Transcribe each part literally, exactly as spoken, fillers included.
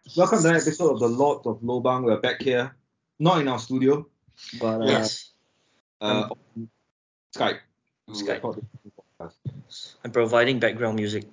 Welcome to another episode of the Lords of Lobang. We're back here, not in our studio, but uh, Yes, uh, on Skype to Skype. record this podcast. I'm providing background music.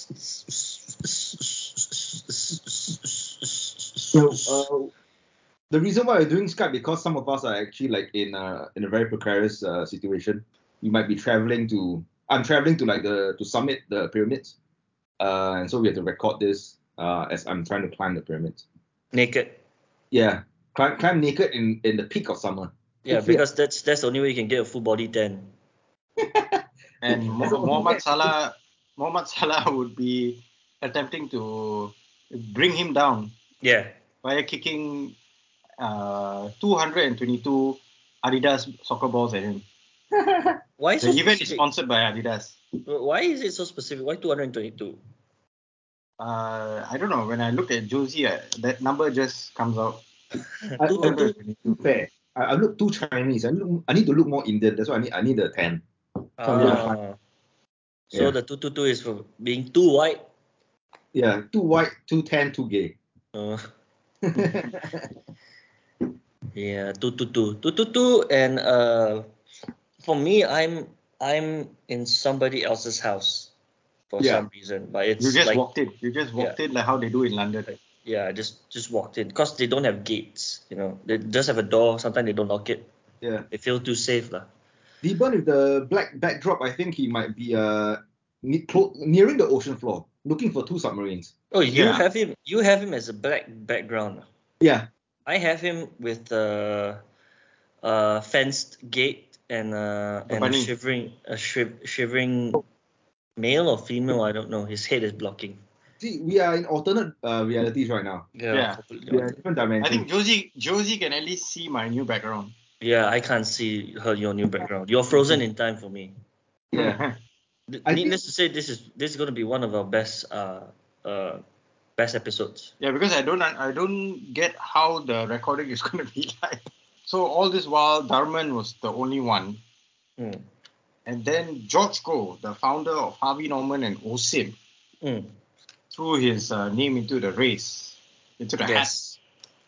So, uh, the reason why we're doing Skype because some of us are actually like in a in a very precarious uh, situation. We might be traveling to. I'm traveling to like the to summit the pyramids, uh, and so we have to record this uh, as I'm trying to climb the pyramids. Naked. Yeah, climb climb naked in in the peak of summer. Yeah, Hopefully- because that's that's the only way you can get a full body tan. And Mo- Mohamed Salah, Mohamed Salah would be attempting to bring him down Yeah. by kicking uh, two hundred twenty-two Adidas soccer balls at him. Why so The event is specific? sponsored by Adidas. Why is it so specific? Why two hundred twenty-two? Uh, I don't know. When I look at Josie, uh, that number just comes out. I, Two I two two. look too fair. I, I look too Chinese. I look, I need to look more Indian. That's why I need I need a tan. So I'm gonna find- Ah. So Yeah. the two two two is for being too white. Yeah, too white, too tan, too gay. Uh, yeah, two two two, two two two, and uh, for me, I'm I'm in somebody else's house for Yeah. some reason, but it's You just like walked in. You just walked in like how they do in London. yeah, just just walked in because they don't have gates. You know, they just have a door. Sometimes they don't lock it. Yeah. They feel too safe, lah. Debun with the black backdrop, I think he might be uh ne- clo- nearing the ocean floor, looking for two submarines. Oh, you Yeah. have him. You have him as a black background. Yeah. I have him with the uh, fenced gate and uh, The and a bunny. shivering a shiv- shivering male or female. I don't know. His head is blocking. See, we are in alternate uh, realities right now. Yeah. completely We are in on- different I dimensions. think Josie Josie can at least see my new background. yeah. I can't see her your new background. You're frozen in time for me. Yeah. Th- I Needless to say, this is this is going to be one of our best uh uh best episodes. Yeah, because I don't I don't get how the recording is going to be like. So all this while, Dharman was the only one, Mm. and then George Go, the founder of Harvey Norman and OSIM, Mm. threw his uh, name into the race, into the hat. Yes.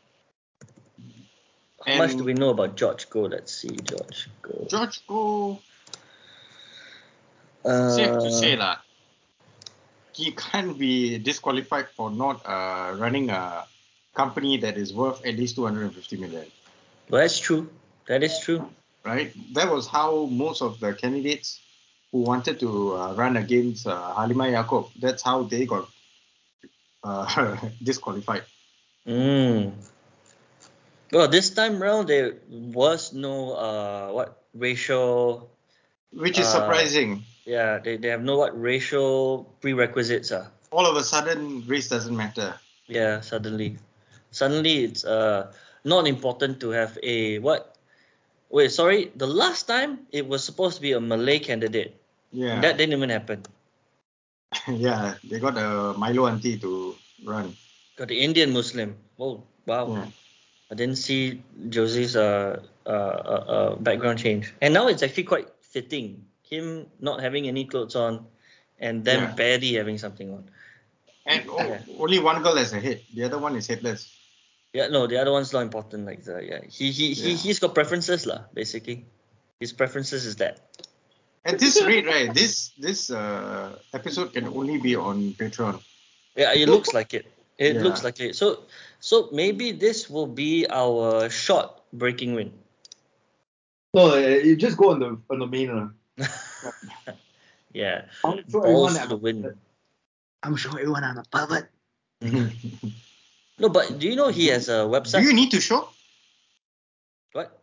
How much do And- we know about George Go? Let's see, George Go. George Go, Uh, safe to say lah, he can't be disqualified for not uh, running a company that is worth at least two hundred fifty million. well, that's true. That is true. Right? That was how most of the candidates who wanted to uh, run against uh, Halimah Yacob, that's how they got uh, disqualified. Mm. Well, this time round there was no uh what racial Which is Uh, surprising. yeah they, they have no what racial prerequisites ah. All of a sudden, race doesn't matter. Yeah, suddenly suddenly it's uh not important to have a what wait sorry the last time it was supposed to be a Malay candidate. Yeah, That didn't even happen. yeah, they got a Milo auntie to run. Got the Indian Muslim. Oh wow. Yeah. I didn't see Josie's uh, uh, uh, uh, background change. And now it's actually quite fitting. Him not having any clothes on and them Yeah. barely having something on. And oh, Yeah. only one girl has a head. The other one is headless. Yeah, no, the other one's not important. Like the yeah, he he he Yeah. he's got preferences lah. Basically, his preferences is that. At this rate, right, this this uh, episode can only be on Patreon. Yeah, it looks like it. It Yeah. looks like it. So so maybe this will be our short breaking win. So uh, you just go on the on the main. Uh. Yeah, I'm sure everyone balls that to the wind. I'm sure everyone I'm a pervert. No, but do you know he has a Do website? you need to show? What?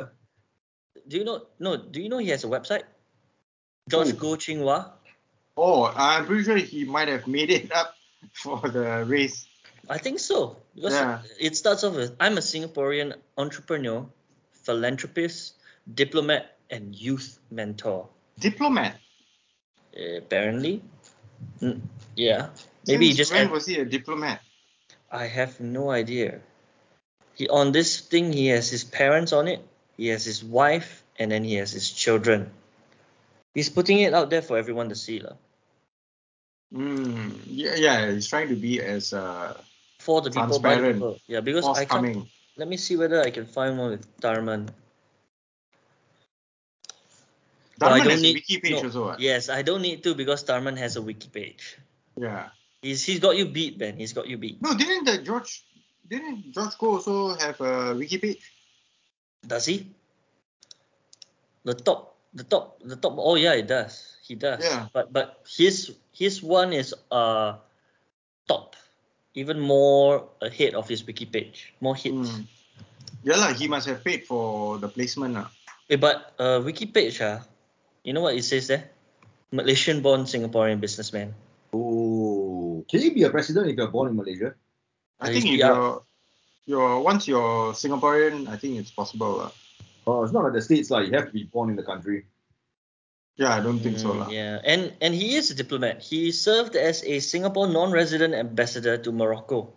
Do you know? No. Do you know he has a website? George Who? Go Chinghua. Oh, I'm pretty sure he might have made it up for the race. I think so because Yeah. it starts off with I'm a Singaporean entrepreneur, philanthropist, diplomat, and youth mentor. Diplomat. Uh, apparently, Mm, yeah. Maybe he Since just. when Add, was he a diplomat? I have no idea. He on this thing he has his parents on it. He has his wife, and then he has his children. He's putting it out there for everyone to see, lah. Mm, yeah, yeah, he's trying to be as uh, for the people, by the Transparent. people. Yeah, because I can't. Forthcoming. Let me see whether I can find one with Tharman. Oh, I Dharman don't has a need. wiki page No. also. What? Yes, I don't need to because Tharman has a wiki page. Yeah. He's he's got you beat, Ben. He's got you beat. No, didn't the George didn't George Go also have a wiki page? Does he? The top, the top, the top. Oh yeah, it does. He does. Yeah. But but his his one is uh top, even more ahead of his wiki page. More hits. Mm. Yeah lah, he must have paid for the placement lah. Eh, but uh, wiki page ah, you know what it says there? Malaysian-born Singaporean businessman. Oh, can you be a president if you're born in Malaysia? I Uh, think he's if P R. you're you're once you're Singaporean, I think it's possible lah. Oh, it's not like the States, like you have to be born in the country. Yeah, I don't think so Mm, lah. yeah, and and he is a diplomat. He served as a Singapore non-resident ambassador to Morocco.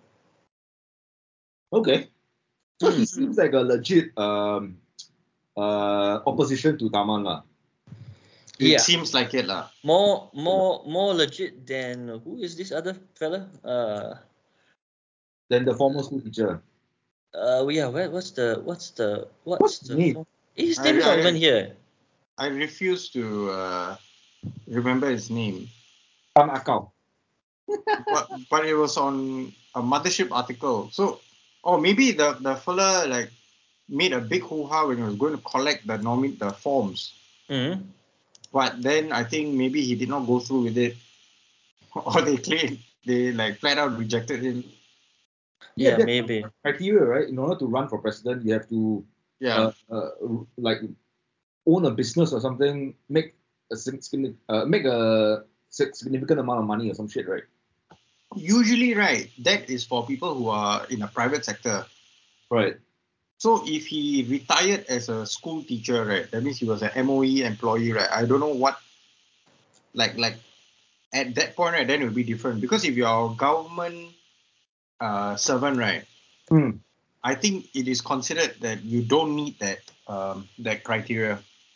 Okay. So he Hmm. seems like a legit um uh opposition to Taman lah. It Yeah, seems like it lah. more more more legit than who is this other fella? Uh, Then the former school teacher. uh, yeah. Where, what's the what's the what's What's his the name? fo- his I- name is not I- even here. I refuse to uh, remember his name, Tan Akau. but but it was on a Mothership article. So, or maybe the the fella like made a big hoo-ha when he was going to collect the nomin the forms. Hmm. But then I think maybe he did not go through with it, or they claim they like flat out rejected him. Yeah, that's maybe. criteria, right? In order to run for president, you have to Yeah, uh, uh, like own a business or something, make a significant uh, make a significant amount of money or some shit, right? usually right. That is for people who are in a private sector. Right. So if he retired as a school teacher, right, that means he was an M O E employee, right? I don't know what, like, like at that point, right, then it will be different. Because if you're a government uh, servant, right, Hmm. I think it is considered that you don't meet that um, that criteria.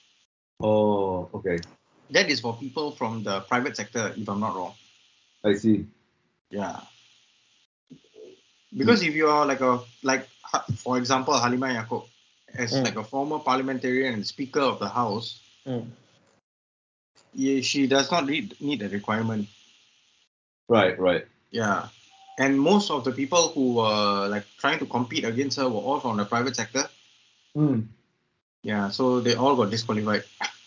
Oh, okay. That is for people from the private sector, if I'm not wrong. I see. Yeah. Because if you are like a like Ha- for example Halimah Yacob, as Mm. like a former parliamentarian and speaker of the house, Mm. yeah, she does not need need a requirement. Right, right. Yeah. And most of the people who were like trying to compete against her were all from the private sector. Hmm. Yeah, so they all got disqualified.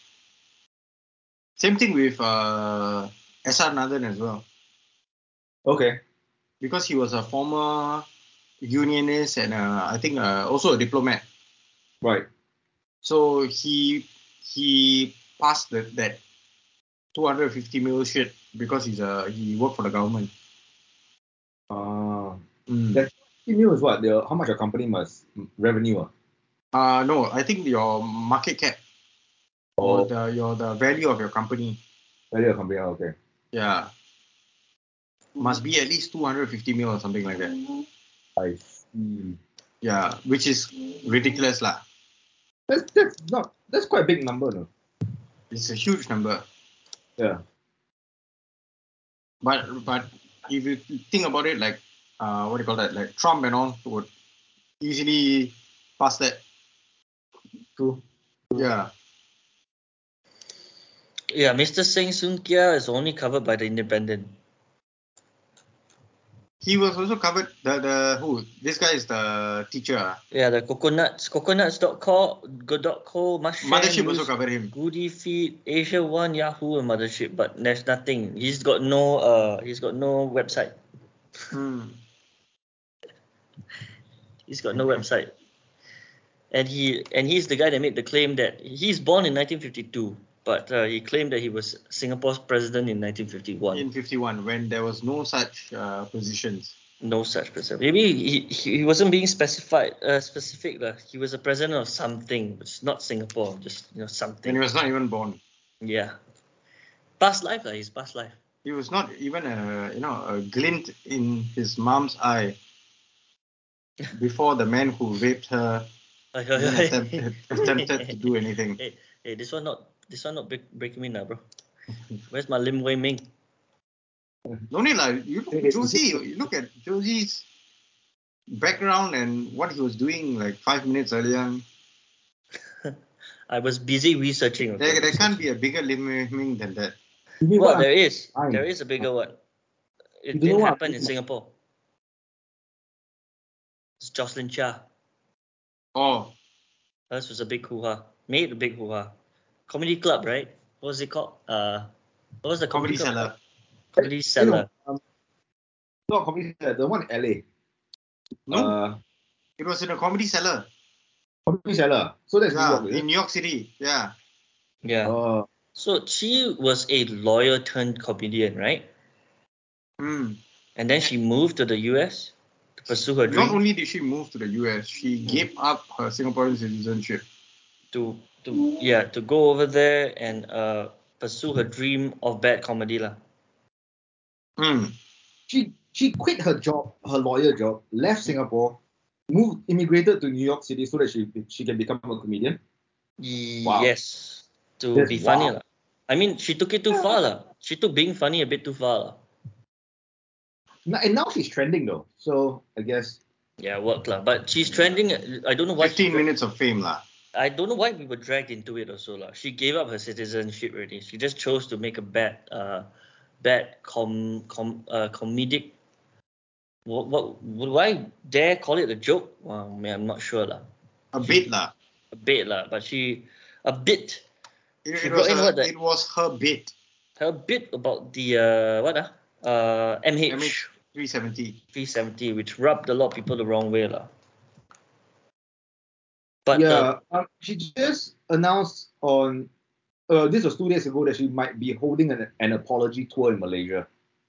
Same thing with uh, S R Nathan as well, Okay. because he was a former unionist and uh, I think uh, also a diplomat. Right. So he he passed the, that two hundred fifty mil shit because he's a he worked for the government. Uh, Mm. that email is what? The how much your company must revenue? Ah? Uh no, I think your market cap or Or the your the value of your company, value of company? Ah, okay. yeah, must be at least two hundred fifty mil or something like that. I see. Yeah, which is ridiculous lah. That's that's not that's quite a big number, no? It's a huge number. Yeah. But but if you think about it, like uh, what do you call that? Like Trump and all would easily pass that. True. Yeah. Yeah, Mister Seng Soon Kia is only covered by the Independent. He was also covered the the who this guy is the teacher. ah. Yeah, the coconuts, coconuts dot co, go dot co, Mushshare Mothership also News, covered him. Goody Feed, Asia One, Yahoo, and Mothership, but there's nothing. He's got no uh, he's got no website. Hmm. He's got no website. And he and he's the guy that made the claim that he's born in nineteen fifty-two, but uh, he claimed that he was Singapore's president in nineteen fifty-one. In fifty-one, when there was no such uh, positions. No such president. Maybe he, he, he wasn't being specified uh, specific. Uh, he was a president of something, but it's not Singapore. Just you know And something. he was not even born. Yeah. Past life, uh, his past life. He was not even a you know a glint in his mom's eye before the man who raped her even attempted, attempted to do anything. Hey, hey, this one not this one not break, breaking me now, bro. Where's my Lim Wei Ming? No need lah. You look Hey, hey, Josie. You look at Josie's background and what he was doing like five minutes earlier. I was busy researching. Okay, There, there researching. can't be a bigger liming than that. You mean Well, what there I'm is. fine. There is a bigger one. It You don't didn't know what happen I'm in doing. Singapore. It's Jocelyn Chia. Oh, Hers was a big hoo-ha. Made a big hoo-ha. Comedy Club, right? What was it called? Uh, what was the comedy, Comedy club Cellar. called? Comedy You Cellar. know, um, not comedy, uh, the one in L A. No, Uh, it was in a Comedy Cellar. comedy seller. So that's New Yeah, York, is in it? New York City. Yeah. Yeah. Uh, So she was a lawyer turned comedian, right? Hmm. And then she moved to the U S to pursue her Not dream only did she move to the U S, she gave up her Singaporean citizenship. to to yeah to go over there and uh pursue her dream of bad comedy lah. Hmm. she she quit her job, her lawyer job, left Singapore, moved, immigrated to New York City so that she she can become a comedian. Wow. Yes, to That's be funny wow. lah. I mean, she took it too far lah. She took being funny a bit too far lah. Now, and now she's trending though, so I guess Yeah, work lah. But she's trending. I don't know why. She fifteen dra- minutes of fame lah. I don't know why we were dragged into it also lah. She gave up her citizenship already. She just chose to make a bad, uh, bad com com uh, comedic. What what would I dare call it a joke? Well, man, I'm not sure lah. A She- bit lah. A bit lah, but she a bit. It, She it was brought in her, what the it was her bit. her bit about the uh what ah uh M M H H three seventy. three seventy, which rubbed a lot of people the wrong way lah. But yeah. Um, she just announced on uh, this was two days ago that she might be holding an, an apology tour in Malaysia.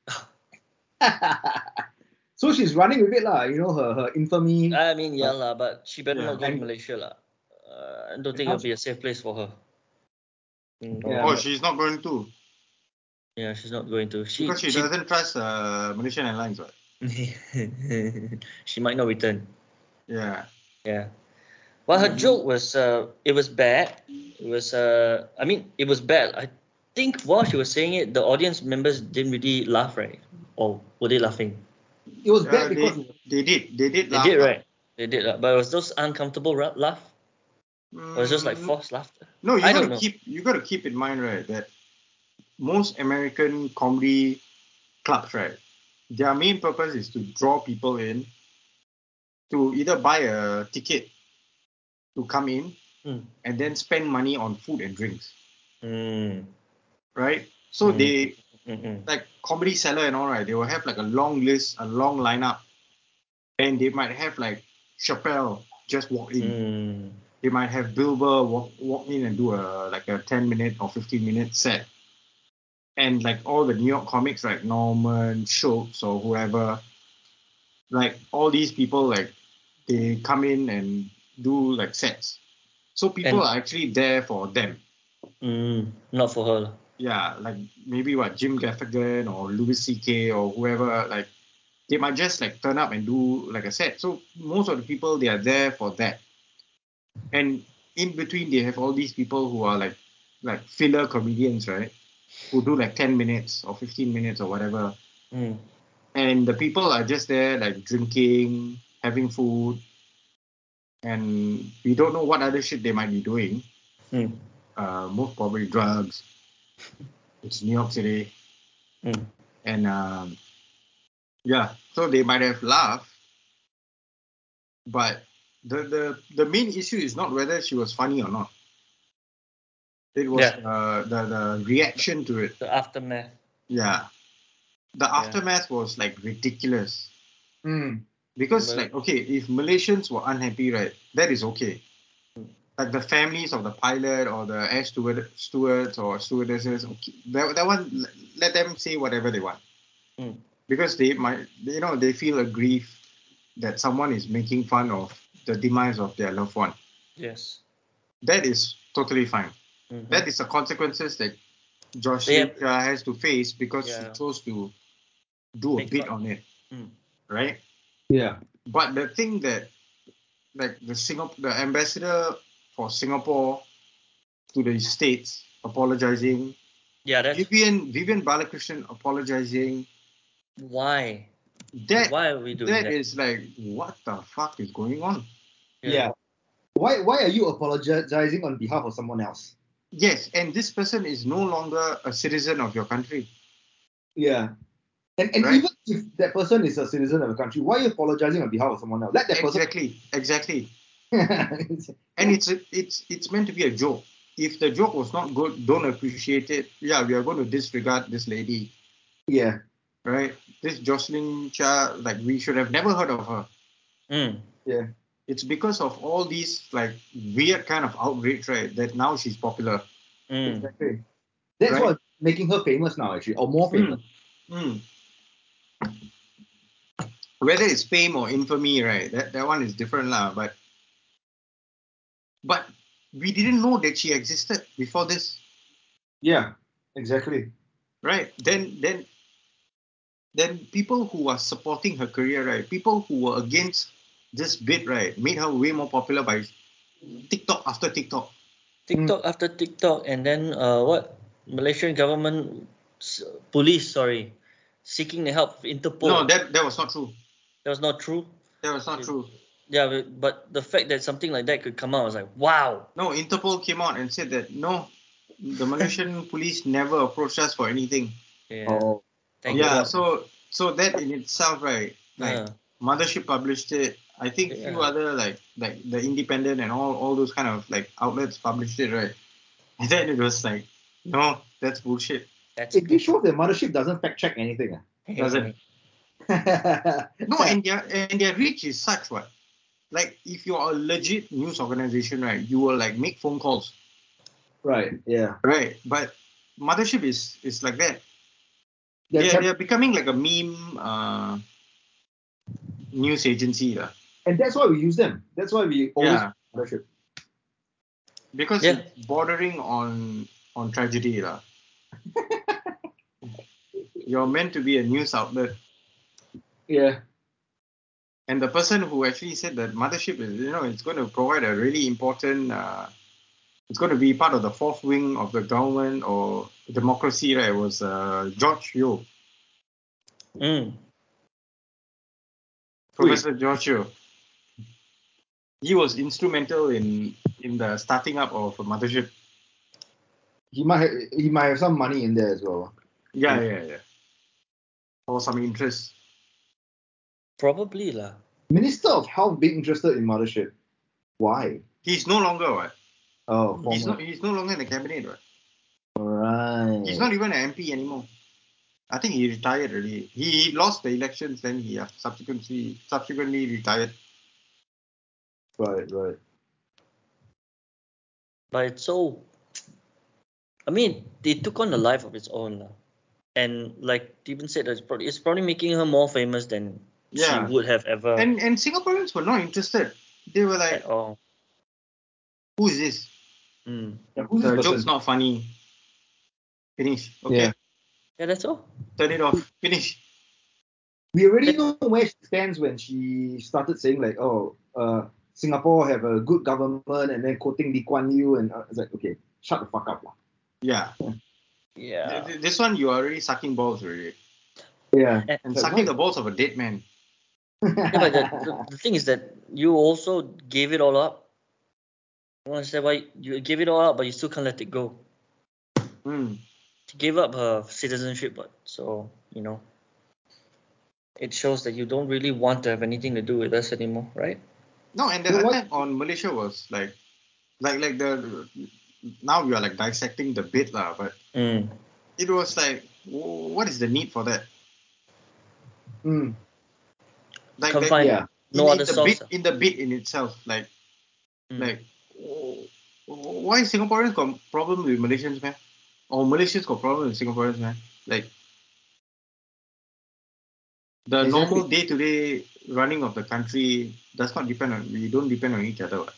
So she's running with it lah. You know her her infamy. the I mean yeah lah, but she better Yeah. not go to And- Malaysia lah. Uh, I don't think now it'll be a safe place for her. Mm, Yeah. Oh, no. she's not going to. Yeah, she's not going to. She Because she, she, doesn't trust uh, Malaysian Airlines. Right? she might not return. Yeah. Yeah. Well, her Mhm. joke was uh, it was bad. It was uh, I mean, it was bad. I think while she was saying it, the audience members didn't really laugh, right? Or were they laughing? it was Uh, bad because they, they did. They did They laugh. did, lah. right? They did, uh, but it was those uncomfortable ra- laugh. Or it was just like Mm, forced laughter. No, you I got don't to know. keep you got to keep in mind, right, that most American comedy clubs, right, their main purpose is to draw people in to either buy a ticket to come in Mm. and then spend money on food and drinks, Mm. right? So Mm. they Mm-mm. like Comedy Cellar and all, right? They will have like a long list, a long lineup, and they might have like Chappelle just walk in. Mm. They might have Bill Burr walk walk in and do a like a ten minute or fifteen minute set. And like all the New York comics, like Norman, Schultz, or whoever, like all these people, like they come in and do like sets. So people And- are actually there for them. Mm. Not for her. lah. Yeah, like maybe what Jim Gaffigan or Louis C K or whoever, like they might just like turn up and do like a set. So most of the people, they are there for that. And in between, they have all these people who are like like filler comedians, right? Who do like ten minutes or fifteen minutes or whatever. Mm. And the people are just there like drinking, having food, and we don't know what other shit they might be doing. Mm. Uh, most probably drugs. It's New York City, Mm. and um, yeah, so they might have laughed, but the, the the main issue is not whether she was funny or not. It was Yeah. uh, the the reaction to it. The aftermath. Yeah, the aftermath was like ridiculous. mm, Because Well- like okay, if Malaysians were unhappy, right, that is okay. Like the families of the pilot or the air steward, stewards or stewardesses, okay, that, that one let- let them say whatever they want. Mm. Because they might, you know, they feel aggrieved that someone is making fun of the demise of their loved one. Yes. That is totally fine. Mhm. That is the consequences that Josh They Luke, uh, has to face because Yeah. he chose to do a Make bit fun. on it, Mm. right? yeah. But the thing that, like the Singapore, the ambassador for Singapore to the States apologizing, Yeah, that's Vivian Vivian Balakrishnan apologizing, why. That Why are we doing that that? is like, what the fuck is going on? Yeah. Why why are you apologizing on behalf of someone else? Yes, and this person is no longer a citizen of your country. Yeah. And and Right. even if that person is a citizen of a country, why are you apologizing on behalf of someone else? Let that Exactly, exactly. person. And it's a, it's it's meant to be a joke. If the joke was not good, don't appreciate it. Yeah, we are going to disregard this lady, yeah. right? This Jocelyn Chia, like we should have never heard of her. Mm. Yeah. It's because of all these like weird kind of outrage, right? That now she's popular. Mm. Exactly. That's Right. what's making her famous now, actually, or more famous. Mm. Mm. Whether it's fame or infamy, right? That that one is different, lah. But but we didn't know that she existed before this, Yeah. Exactly. right? Then then then people who are supporting her career, right? People who were against this bid, right, made her way more popular by TikTok after TikTok. TikTok after TikTok, and then uh, what? Malaysian government s- police, sorry, seeking the help of Interpol. No, that that was not true. That was not true. That was not Okay. true. Yeah, but, but the fact that something like that could come out, I was like, wow. No, Interpol came out and said that no, the Malaysian police never approached us for anything. Yeah. Oh. Thank Yeah, God. so so that in itself, right? Like Yeah. Mothership published it. I think few Yeah. other like like the Independent and all all those kind of like outlets published it, right? And then it was like, no, that's bullshit. That's It just shows that Mothership doesn't fact check anything. Doesn't. ah. No, and their and their reach is such what. Like if you're a legit news organization, right, you will like make phone calls, Right. Yeah. right? But Mothership is is like that. They're They're temp- they're becoming like a meme uh, news agency, lah. and that's why we use them. That's why we always Yeah, Mothership. because Yeah. it's bordering on on tragedy, lah. You're meant to be a news outlet, Yeah. and the person who actually said that Mothership is, you know, it's going to provide a really important. Uh, it's going to be part of the fourth wing of the government or democracy, right? Was uh, George Yeo, Mm. Professor George Yeo. He was instrumental in in the starting up of Mothership. He might have, he might have some money in there as well. Yeah, yeah, yeah. Or some interest. Probably lah. Minister of Health being interested in Mothership. Why? He's no longer what. Oh, He's former. not. He's no longer in the cabinet, right? Right. He's not even an M P anymore. I think he retired already. He, he lost the elections, then he uh, subsequently subsequently retired. Right, right. But it's so. I mean, they took on a life of its own lah. And like Stephen said, it's probably, it's probably making her more famous than she Yeah. would have ever And and Singaporeans were not interested. They were like, at all. "Who is this? Mm. Yeah, who's this The person? joke's not funny. Finish. Okay. Yeah. Yeah, that's all. Turn it off. Finish." We already know where she stands when she started saying like, oh, uh, Singapore have a good government, and then quoting Lee Kuan Yew, and uh, it's like, okay, shut the fuck up, lah. Yeah. Yeah. Th- th- This one you are already sucking balls already, Yeah. And, and Like, sucking what? the balls of a dead man. yeah, but the, the, the thing is that you also gave it all up. I don't understand why you gave it all up, but you still can't let it go. Hmm. She gave up her citizenship, but so you know, it shows that you don't really want to have anything to do with us anymore, right? No, and the You know what? attack on Malaysia was like, like, like the. Now you are like dissecting the bit lah, but Mm. it was like, wh- what is the need for that? Mm, Like, Can't like find yeah. in, no in other the source. bit in the bit in itself, like, Mm. like, wh- why Singaporeans got problem with Malaysians, man? Or Malaysians got problem with Singaporeans, man? Like, the Exactly. normal day-to-day running of the country does not depend on, we don't depend on each other. What?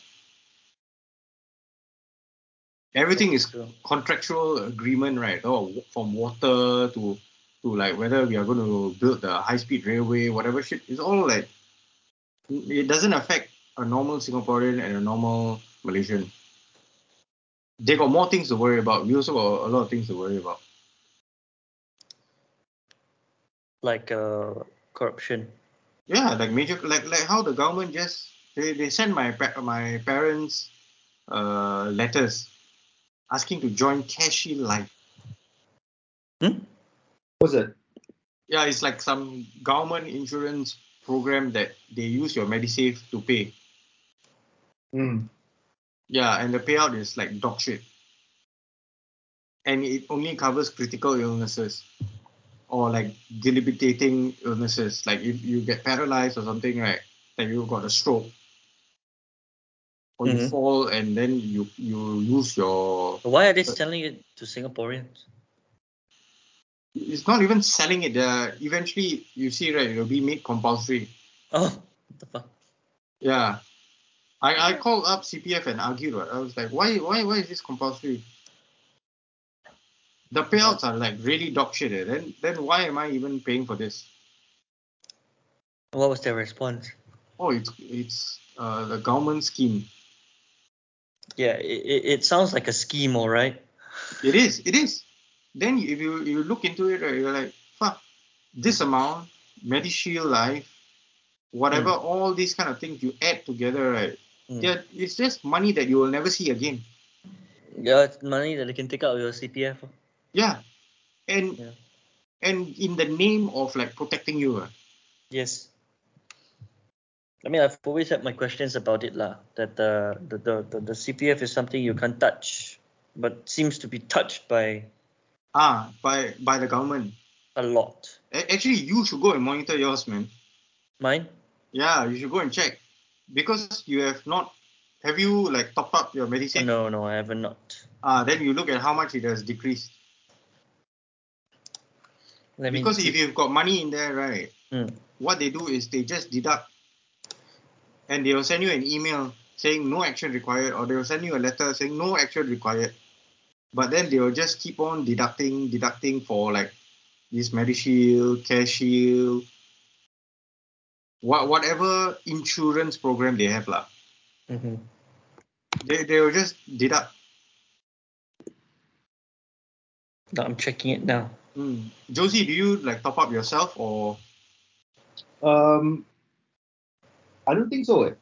Everything is True. contractual agreement, right? Oh, from water to to like whether we are going to build the high-speed railway, whatever shit. It's all like, it doesn't affect a normal Singaporean and a normal Malaysian. They got more things to worry about. We also got a lot of things to worry about. Like uh, corruption. Yeah, like major, like like how the government just they, they send my pa- my parents uh letters asking to join CareShield Life. Hmm? What's it? Yeah, it's like some government insurance program that they use your MediSave to pay. Mm. Yeah, and the payout is like dog shit. And it only covers critical illnesses or like debilitating illnesses. Like if you get paralyzed or something, right? Like you got a stroke or you Mhm. fall and then you you lose your. Why are they selling it to Singaporeans? It's not even selling it. Uh, eventually, you see, right? It'll be made compulsory. Oh, what the fuck? Yeah, I, I called up C P F and argued. Right? I was like, why why why is this compulsory? The payouts are like really dog shit. Eh? Then then why am I even paying for this? What was their response? Oh, it's it's uh, the government scheme. Yeah, it, it, it sounds like a scheme, all right. It is, it is. Then if you you look into it, right, you're like, fuck, this amount, MediShield Life, whatever, Mm. all these kind of things you add together, right? Mm. Yeah, it's just money that you will never see again. Yeah, it's money that they can take out of your C P F. Yeah, and Yeah. and in the name of like protecting you, uh, Yes. I mean, I've always had my questions about it, lah. That the the, the, the the C P F is something you can't touch, but seems to be touched by ah, by by the government. a lot. A- Actually, you should go and monitor yours, man. Mine? Yeah, you should go and check because you have not. Have you like topped up your Uh, MediSave? no, no, I haven't not. Ah, then you look at how much it has decreased. Let me Because if see. you've got money in there, right, Mm. what they do is they just deduct and they'll send you an email saying no action required, or they'll send you a letter saying no action required. But then they'll just keep on deducting, deducting for like this MediShield, CareShield, what whatever insurance program they have, lah. Mm-hmm. They they'll just deduct. No, I'm checking it now. Mm. Josie, do you like top up yourself or? Um, I don't think so. Eh.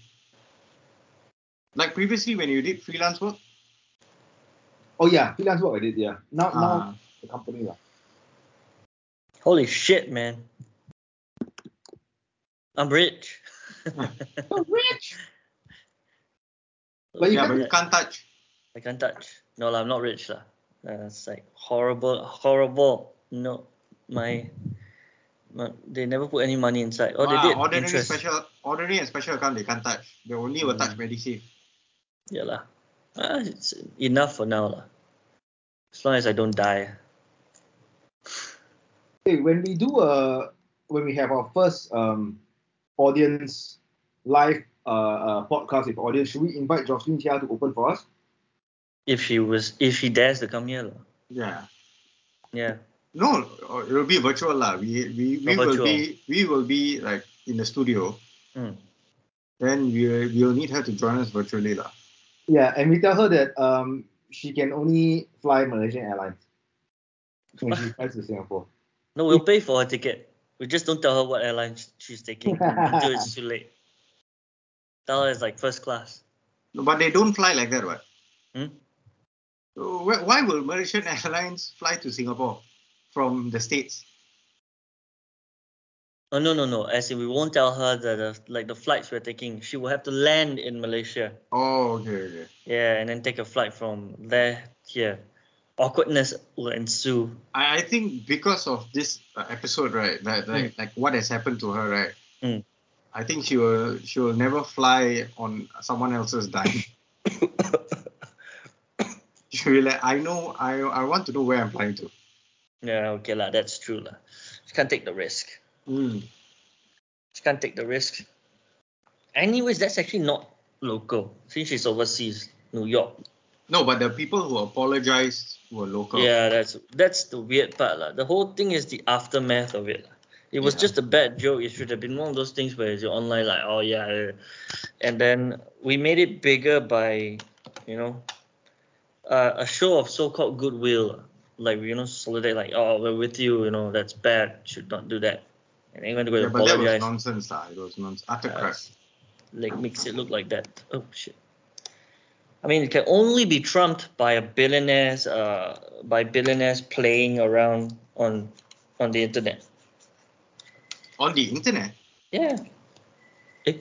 Like previously when you did freelance work? Oh yeah, freelance work I did. Yeah. Now now Uh, the company lah. Holy shit, man! I'm rich. So rich. But you yeah, can't but you do- can't touch. I can't touch. No, lah, I'm not rich, lah. That's like horrible, horrible. No, my, my, they never put any money inside. Oh, they Ah, did ordinary interest. special, ordinary and special account they can't touch. They only will touch Mm. MediSave. Yeah, lah. Ah, it's enough for now, lah. As long as I don't die. Hey, when we do a when we have our first um audience live uh, uh podcast with audience, should we invite Jocelyn Chia to open for us? If she was, if she dares to come here, lah. Yeah. Yeah. No, uh, it will be virtual lah. We we, we Oh, will virtual. be we will be like in the studio. Mm. Then we will, we will need her to join us virtually lah. Yeah, and we tell her that um she can only fly Malaysian Airlines when she flies to Singapore. No, we'll pay for her ticket. We just don't tell her what airline sh- she's taking until it's too late. Tell her it's like first class. No, but they don't fly like that, right? Hmm? So wh- why will Malaysian Airlines fly to Singapore from the States? Oh no no no! As in, we won't tell her that the, like the flights we're taking. She will have to land in Malaysia. Oh, okay, okay. Yeah, and then take a flight from there here. Awkwardness will ensue. I, I think because of this uh, episode, right, like, like, Mm. like what has happened to her, right, Mm. I think she will she will never fly on someone else's dime. She will like, I know, I I want to know where I'm flying to. Yeah, okay lah. That's true lah. She can't take the risk. Mm. She can't take the risk. Anyways, that's actually not local since she's overseas, New York. No, but the people who apologized were local. Yeah, that's that's the weird part lah. The whole thing is the aftermath of it. It was Yeah. just a bad joke. It should have been one of those things where you're online like, oh yeah, and then we made it bigger by, you know, uh, a show of so-called goodwill, like you know, solidarity, like oh we're with you, you know, that's bad, should not do that. and then he went to go Yeah, but that was apologize. nonsense, lah. It was nonsense. Utter Uh, crap. like makes it look like that. Oh shit. I mean, it can only be trumped by a billionaires, uh, by billionaires playing around on, on the internet. On the internet? Yeah. Eh,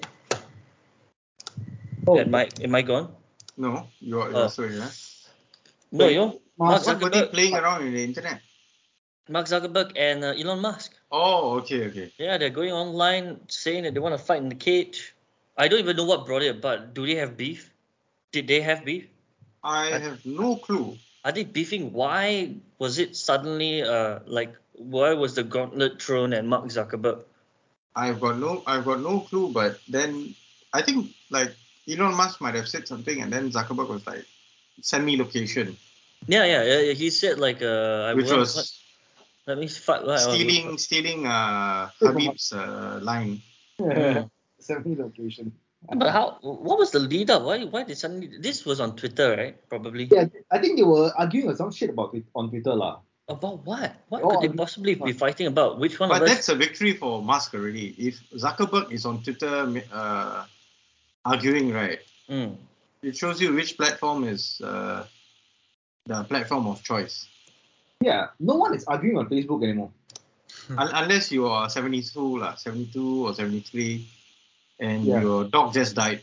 Oh, am I am I gone? No, you're, Oh. you're so yeah. No, Wait, you know, Mark What were they Zuckerberg, playing around in the internet? Mark Zuckerberg and uh, Elon Musk. Oh, okay, okay. Yeah, they're going online saying that they want to fight in the cage. I don't even know what brought it about. Do they have beef? Did they have beef? I I- have no clue. Are they beefing? Why was it suddenly uh like why was the gauntlet thrown at Mark Zuckerberg? I've got no, I've got no clue. But then I think like Elon Musk might have said something, and then Zuckerberg was like, "Send me location," Yeah, yeah, yeah. He said like uh I which want was what, let me fight. What, stealing, stealing uh, Wait, Habib's uh, line. Mm. Seventy location. But how? What was the lead up? Why? Why did suddenly? This was on Twitter, right? Probably. Yeah, I think they were arguing or some shit about it on Twitter lah. About what? What Oh, could they argue- possibly be fighting about? Which one But of us? that's a victory for Musk already. If Zuckerberg is on Twitter uh, arguing, right, Mm. it shows you which platform is uh, the platform of choice. Yeah, no one is arguing on Facebook anymore. Un- unless you are seventy-two, lah, seventy-two or seventy-three, and Yeah. your dog just died.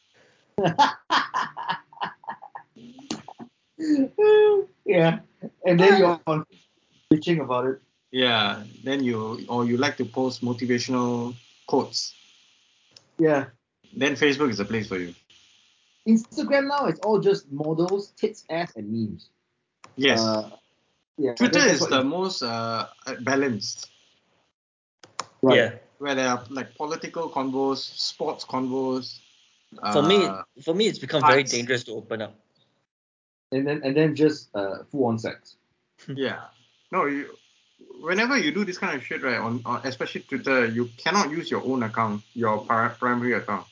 Yeah, and then you're on bitching about it. Yeah, then you or you like to post motivational quotes. Yeah, Then Facebook is the place for you. Instagram now it's all just models, tits, ass, and memes. Yes, Uh, yeah, Twitter that's is what the it- most uh, balanced, right. Yeah. where there are like political convos, sports convos. For me, uh, for me, it's become very arts. dangerous to open up. And then and then just uh, full on sex. Yeah. No, you, whenever you do this kind of shit, right, on, on especially Twitter, you cannot use your own account, your pri- primary account.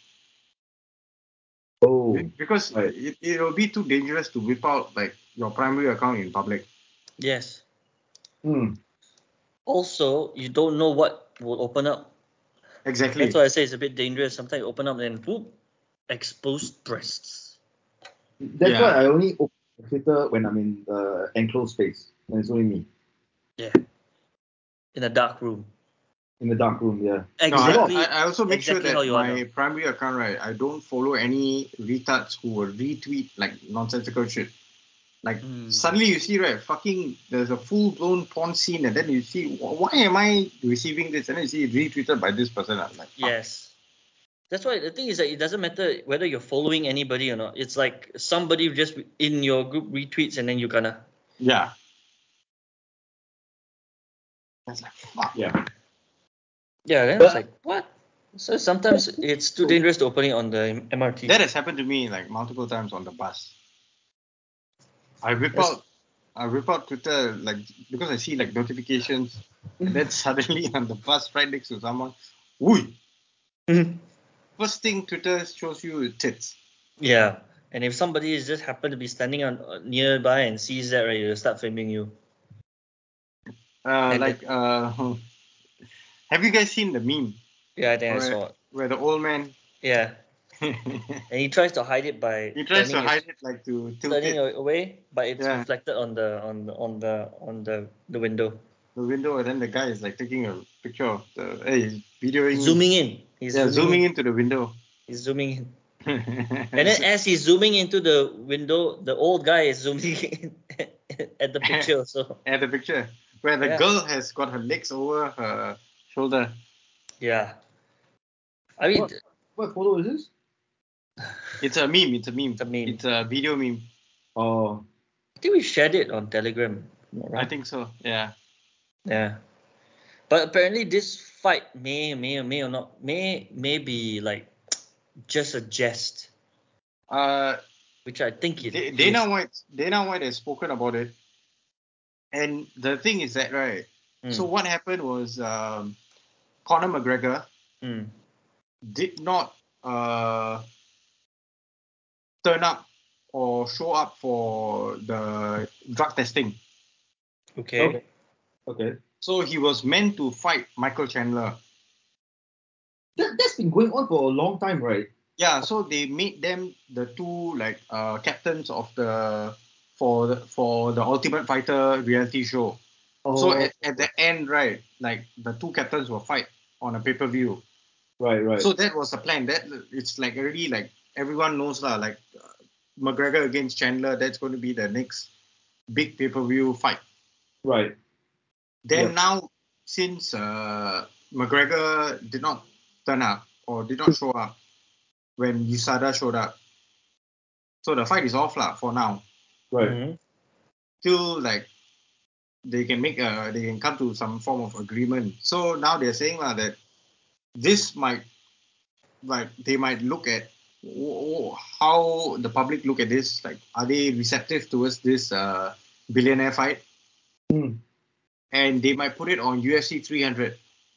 Oh, Be- Because right. it, it'll be too dangerous to whip out like your primary account in public. Yes. Hmm. Also, you don't know what will open up. Exactly. That's why I say it's a bit dangerous. Sometimes you open up and whoop, exposed breasts. That's Yeah. why I only open Twitter when I'm in the enclosed space, and it's only me Yeah. In a dark room. in the dark room. Yeah. No, I, Exactly. I I also make exactly sure how that you are my now. primary account, right, I don't follow any retards who will retweet like nonsensical shit. Like Hmm. suddenly you see, right, fucking there's a full blown porn scene, and then you see, "Wh- why am I receiving this? And then you see it retweeted by this person. I'm like, fuck. Yes. That's why the thing is that it doesn't matter whether you're following anybody or not. It's like somebody just in your group retweets and then you gonna. Yeah. That's like, fuck. Yeah. Yeah, then it's like, what? So sometimes it's too dangerous to open it on the M R T. That has happened to me like multiple times on the bus. I rip That's- out, I rip out Twitter like because I see like notifications, and then suddenly on the bus right next to someone, whoo! First thing Twitter shows you is tits. Yeah. And if somebody is just happen to be standing on uh, nearby and sees that, right, they'll start filming you. Uh, And like, uh, have you guys seen the meme Yeah, I think I where, saw it. where the old man Yeah. he And he tries to hide it by tries turning to hide his, it like to tilt turning it away, but it's Yeah. reflected on the on the on the on the, the window. the window, and then the guy is like taking a picture of the hey, he's videoing, Zooming in. He's yeah, zooming, zooming in. into the window. He's zooming in. And then as he's zooming into the window, the old guy is zooming in at the picture also. at the picture where the Yeah. girl has got her legs over her shoulder. Yeah. I mean, What, what photo is this? It's a meme. It's a meme. It's a meme. It's a video meme. Oh, I think we shared it on Telegram. Not I wrong. think so. Yeah. Yeah. But apparently this fight may may or may or not may may be like just a jest, Uh, which I think it Da- is. Dana White. Dana White has spoken about it, and the thing is that right. Mm. So what happened was um, Conor McGregor Mm. did not uh, turn up or show up for the drug testing. Okay. Okay. Okay. So he was meant to fight Michael Chandler. That that's been going on for a long time, right? Yeah, so they made them the two like uh captains of the for the for the Ultimate Fighter reality show. Oh, So at, at the end, right, like the two captains will fight on a pay per view. right, right. So that was the plan. That it's like already like everyone knows lah. Like uh, McGregor against Chandler, that's going to be the next big pay per view fight. right. Then Yep. now, since uh, McGregor did not turn up or did not show up when U S A D A showed up, so the fight is off lah for now. Right. Mhm. Till like they can make a they can come to some form of agreement. So now they're saying lah that this might like they might look at w- w- how the public look at this. Like, are they receptive towards this uh, billionaire fight? Mm. And they might put it on U F C three hundred.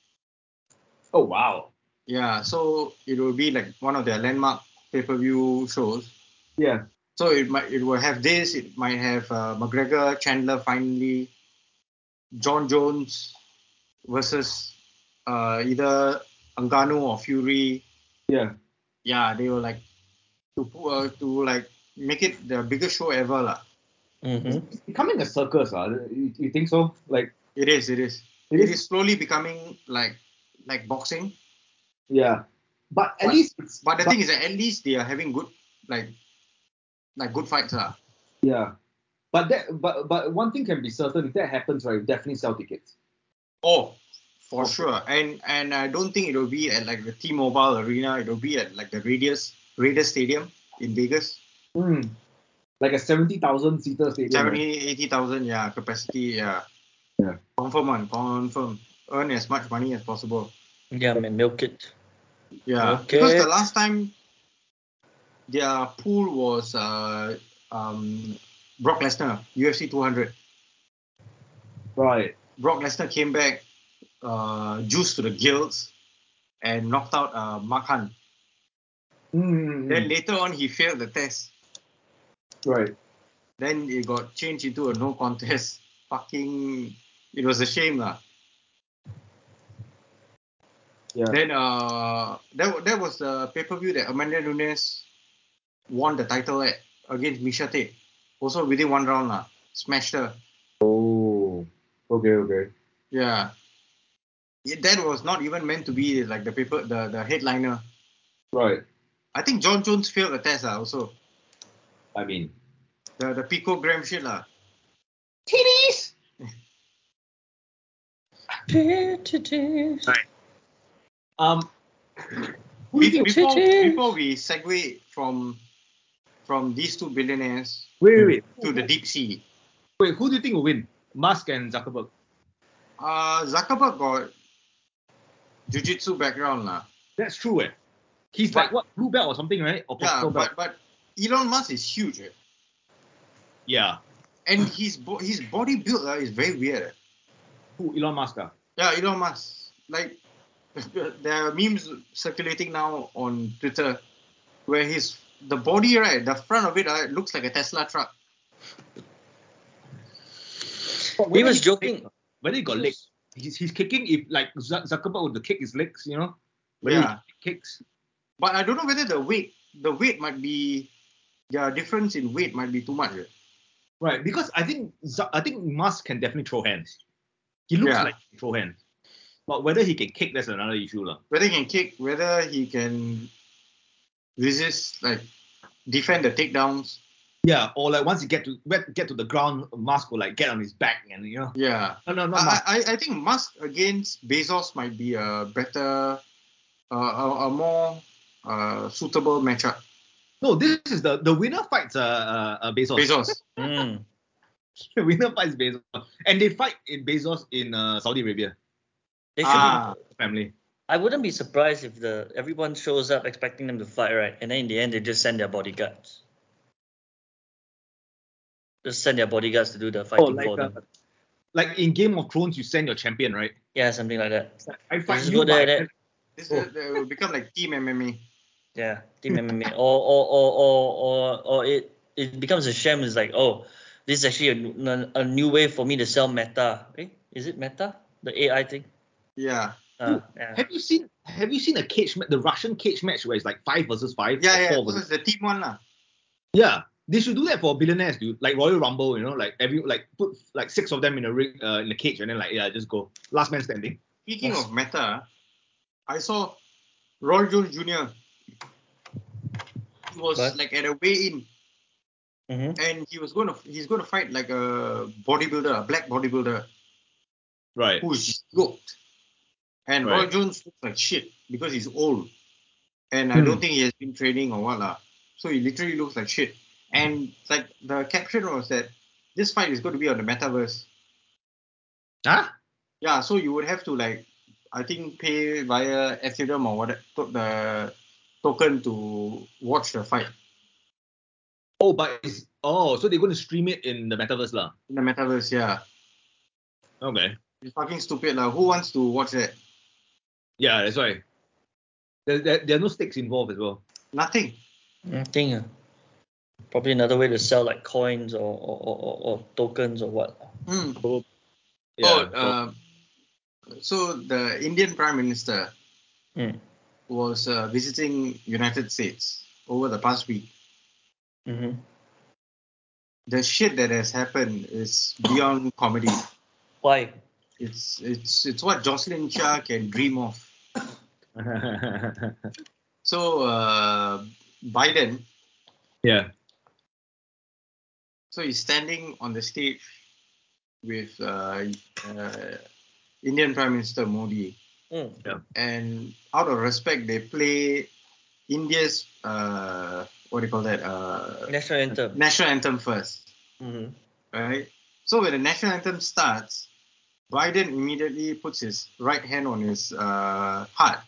Oh wow. Yeah, so it will be like one of their landmark pay-per-view shows. Yeah. So it might it will have this. It might have uh, McGregor, Chandler finally, John Jones versus uh, either Ngannou or Fury. Yeah. Yeah, they will like to put, uh, to like make it the biggest show ever lah. Mhm. It's becoming a circus, uh. You, you think so? Like It is. It is. It It is? is slowly becoming like like boxing. yeah. But at But- least it's But the thing is that at least they are having good like like good fights lah. yeah. But that but but one thing can be certain, if that happens, right, definitely sell tickets. Oh, for Oh. sure. And and I don't think it will be at like the T-Mobile Arena. It will be at like the Radius Raiders Stadium in Vegas. Mm. Like a seventy thousand seater stadium. Right? seventy, eighty thousand, yeah, capacity, yeah. Yeah. Confirm one, confirm. Earn as much money as possible. Yeah, man, milk it. Yeah. Okay. Because the last time their pool was uh um Brock Lesnar, U F C two hundred. Right. Brock Lesnar came back, uh, juiced to the gills, and knocked out uh, Mark Hunt. Mm. Then later on, he failed the test. Right. Then it got changed into a no contest. Fucking, it was a shame lah. Yeah. Then uh, that that was the pay per view that Amanda Nunes won the title at against Misha Tate. Also within one round lah, smashed her. Oh. Okay. Okay. Yeah. It- that was not even meant to be like the paper, the, the headliner. Right. I think John Jones failed the test lah also. I mean. The the picogram shit lah. Titties. Right. Um. Who do you Be- think? before Titties. before we segue from from these two billionaires Wait, wait, wait. to the deep sea, Wait, who do you think will win? Musk and Zuckerberg. uh, Zuckerberg got jiu-jitsu background lah. That's true, eh? He's But- like what, blue belt or something, right? Or Yeah, purple belt. but but Elon Musk is huge, eh? Yeah. And his bo- his body build uh, is very weird. Eh? Who? Elon Musk. ah? Yeah, Elon Musk. Like there are memes circulating now on Twitter where his the body right, the front of it uh, looks like a Tesla truck. But He whether was got joking. legs, whether he got legs. He's, he's kicking if like Zuck- Zuckerberg would kick his legs, you know? Whether Yeah. he kicks. But I don't know whether the weight the weight might be the difference in weight might be too much. Eh? Right, because I think Zuck- I think Musk can definitely throw hands. He looks Yeah. like he can throw hands. But whether he can kick, that's another issue. lah. Whether he can kick, whether he can resist, like defend the takedowns. Yeah, or like once you get to get to the ground, Musk will like get on his back and you know. Yeah. No, no, not I, Musk. I, I think Musk against Bezos might be a better, uh, a, a more uh, suitable matchup. No, this is the the winner fights uh, uh, uh Bezos. Bezos. Mm. The winner fights Bezos, and they fight in Bezos in uh, Saudi Arabia They should. Ah, family. I wouldn't be surprised if the everyone shows up expecting them to fight, right? And then in the end, they just send their bodyguards. Just send their bodyguards to do the Oh, fighting like for uh, them. like in Game of Thrones, you send your champion, right? Yeah, something like that. I fight just you, go there, but I- there. this Oh. is, it will become like Team M M A. Yeah, team M M A, or or or or or, or it it becomes a sham. It's like, oh, this is actually a, a new way for me to sell meta. Eh? Is it Meta? The A I thing? Yeah. Uh, yeah. Have you seen Have you seen a cage ma- the Russian cage match where it's like five versus five? Yeah, or yeah. four This versus- is the team one lah. Yeah, they should do that for billionaires, dude. Like Royal Rumble, you know, like every like put like six of them in a ring, uh, in a cage, and then like yeah, just go last man standing. Speaking Yes. of meta, I saw Roy Jones Junior He was But- like at a weigh-in, Mm-hmm. and he was going to he's going to fight like a bodybuilder, a black bodybuilder Right. who's yoked. And Right. Roy Jones looks like shit because he's old, and I Hmm. don't think he has been training or what lah. So he literally looks like shit. And like the caption was that this fight is going to be on the metaverse. Huh? Yeah, so you would have to like, I think pay via Ethereum or what to- the token to watch the fight Oh, but it's oh, so they're going to stream it in the metaverse lah. in the metaverse. Yeah, Okay. it's fucking stupid lah. Who wants to watch that? Yeah, that's why. There, there, there are no stakes involved as well. Nothing. I think uh, probably another way to sell like coins or or, or, or, or tokens or what. Hmm. Yeah. Oh, uh, so the Indian Prime Minister Mm. was uh, visiting United States over the past week. Mm-hmm. The shit that has happened is beyond comedy. Why? It's it's it's what Jocelyn Chia can dream of. So uh, Biden, yeah. so he's standing on the stage with uh, uh, Indian Prime Minister Modi, Mm. and out of respect, they play India's uh, what do you call that? Uh, National anthem. national anthem first, Mm-hmm. right? So when the national anthem starts, Biden immediately puts his right hand on his uh, heart.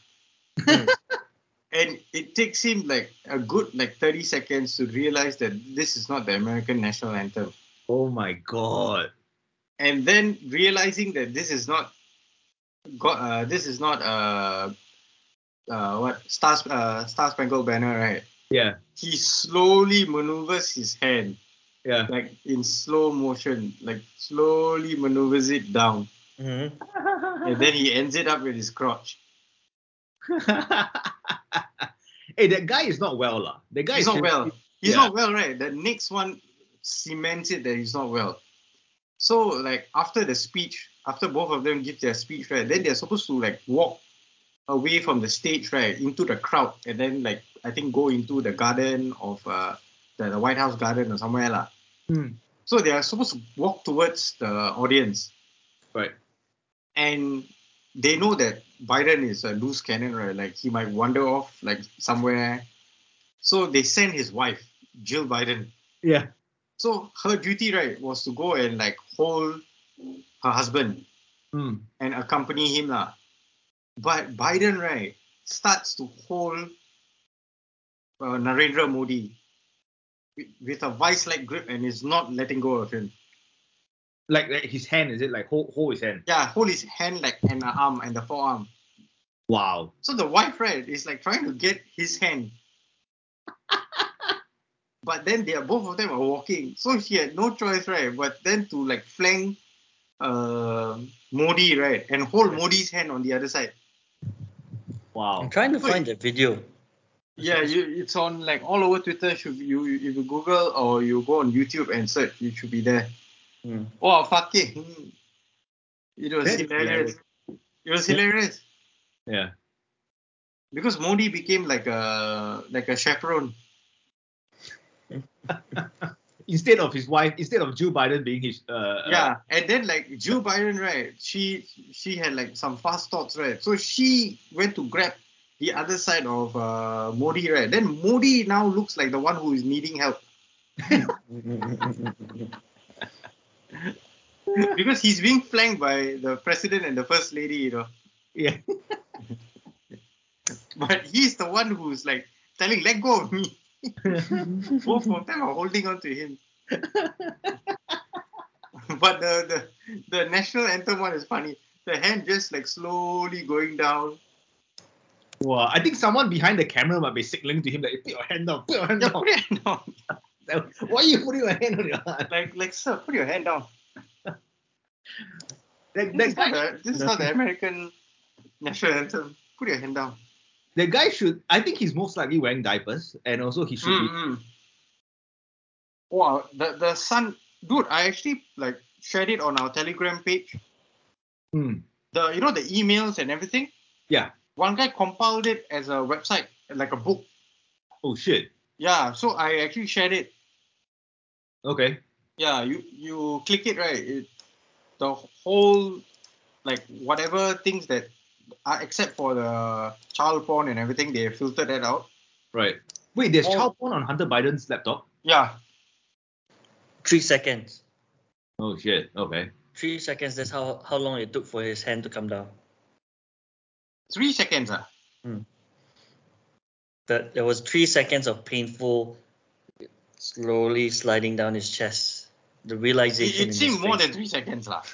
And it takes him like a good like thirty seconds to realize that this is not the American national anthem. Oh my god. And then realizing that this is not God, uh, this is not uh, uh, what Star uh, Star Spangled Banner, right? Yeah. He slowly maneuvers his hand Yeah. like in slow motion, like slowly maneuvers it down, Mm-hmm. and then he ends it up with his crotch. Hey, that guy is not well, lah. The guy He's is not well. He's Yeah. not well, right? The next one cements it that he's not well. So, like, after the speech, after both of them give their speech, right, then they're supposed to, like, walk away from the stage, right, into the crowd, and then, like, I think go into the garden of uh, the, the White House garden or somewhere, lah. Hmm. So, they are supposed to walk towards the audience, Right. and they know that Biden is a loose cannon, right? Like, he might wander off, like, somewhere. So, they send his wife, Jill Biden. Yeah. So her duty, right, was to go and like hold her husband Hmm. and accompany him, lah. But Biden, right, starts to hold uh, Narendra Modi with, with a vice-like grip and is not letting go of him. Like, like his hand, is it? Like hold, hold his hand. Yeah, hold his hand like and the arm and the forearm. Wow. So the wife, right, is like trying to get his hand. But then they are both of them are walking, so she had no choice, right? But then to like flank uh, Modi, right, and hold Modi's hand on the other side. Wow. I'm trying to Wait. find the video. Yeah, you, it's on like all over Twitter. Should you if you Google or you go on YouTube and search, it should be there. Mm. Oh fucking! It was That is hilarious. It was Yeah. hilarious Yeah. because Modi became like a like a chaperone. Instead of his wife, instead of Joe Biden being his uh Yeah, and then like Jill Biden, right? She she had like some fast thoughts, right? So she went to grab the other side of uh, Modi, right? Then Modi now looks like the one who is needing help because he's being flanked by the president and the first lady, you know. yeah. But he's the one who's like telling, "Let go of me." Both of them are holding on to him. But the, the the national anthem one is funny. The hand just like slowly going down. Wow. I think someone behind the camera might be signaling to him that, put your hand down, put your hand Yeah, down. put your hand down. Why are you putting your hand on your heart? Like like sir, put your hand down. That, This is that not guy, the this is not the American national anthem. Put your hand down. that guy should. I think he's most likely wearing diapers, and also he should be. Mm-hmm. Wow, the the son, dude. I actually like shared it on our Telegram page. Hmm. The you know the emails and everything. Yeah. One guy compiled it as a website, like a book. Oh shit. Yeah, so I actually shared it. Okay. Yeah, you you click it right. It, the whole like whatever things that are except for the child porn and everything, they filtered that out. Right. Wait, there's Oh. child porn on Hunter Biden's laptop? Yeah. Three seconds. Oh shit. Okay. Three seconds. That's how how long it took for his hand to come down. Three seconds. Ah. That there was three seconds of painful, slowly sliding down his chest. The It, realization it in seemed his more face. than three seconds. lah.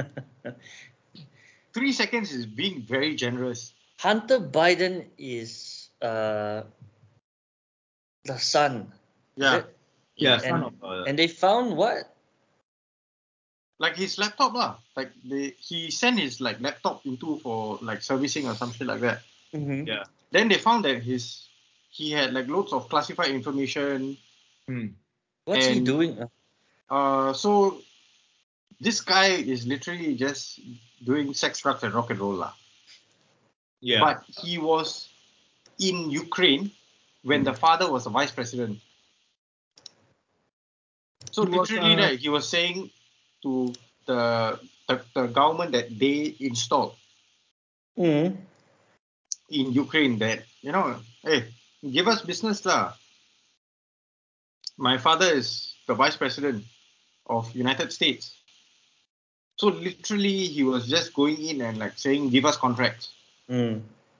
Three seconds is being very generous. Hunter Biden is uh the son. Is Yeah. it? Yeah, And, son of uh, and they found what? Like his laptop lah. Like they he sent his like laptop into for like servicing or some shit like that. Mm-hmm. yeah. Then they found that his he had like loads of classified information. Hmm. What's he And- doing? Uh so this guy is literally just doing sex, drugs, and rock and roll lah. Yeah. But he was in Ukraine when Hmm. the father was the vice president. So He was, literally, uh, right, he was saying to the, the the government that they installed Mm-hmm. in Ukraine that, you know, hey, give us business lah. My father is the vice president of United States. So literally, he was just going in and like saying, give us contracts. Mm.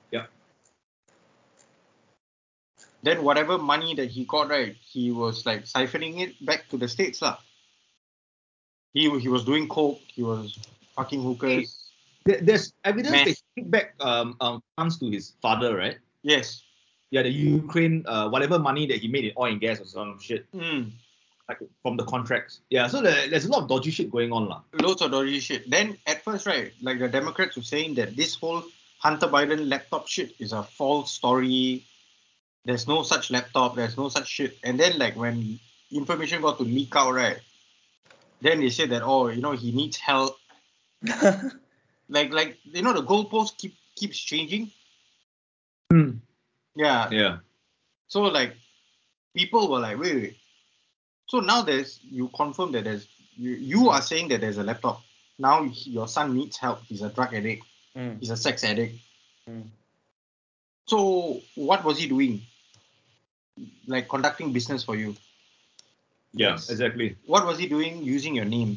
Then whatever money that he got, right, he was like siphoning it back to the States lah. He he was doing coke, he was fucking hookers. There- There's evidence Meth. that he kicked back um, um funds to his father, right? Yes. Yeah, the Ukraine, uh, whatever money that he made in oil and gas or some shit, Mm. like from the contracts. Yeah, so there, there's a lot of dodgy shit going on, lah. Loads of dodgy shit. Then at first, right, like the Democrats were saying that this whole Hunter Biden laptop shit is a false story. There's no such laptop. There's no such shit. And then like when information got to leak out, right, then they said that, oh, you know, he needs help. Like like you know the goalpost keep keeps changing. Hmm. Yeah. Yeah. So like people were like, wait, wait. So now there's you confirm that there's you, you are saying that there's a laptop. Now he- your son needs help. He's a drug addict. Mm. He's a sex addict. Mm. So what was he doing? Like conducting business for you. Yeah, Yes. exactly. What was he doing using your name?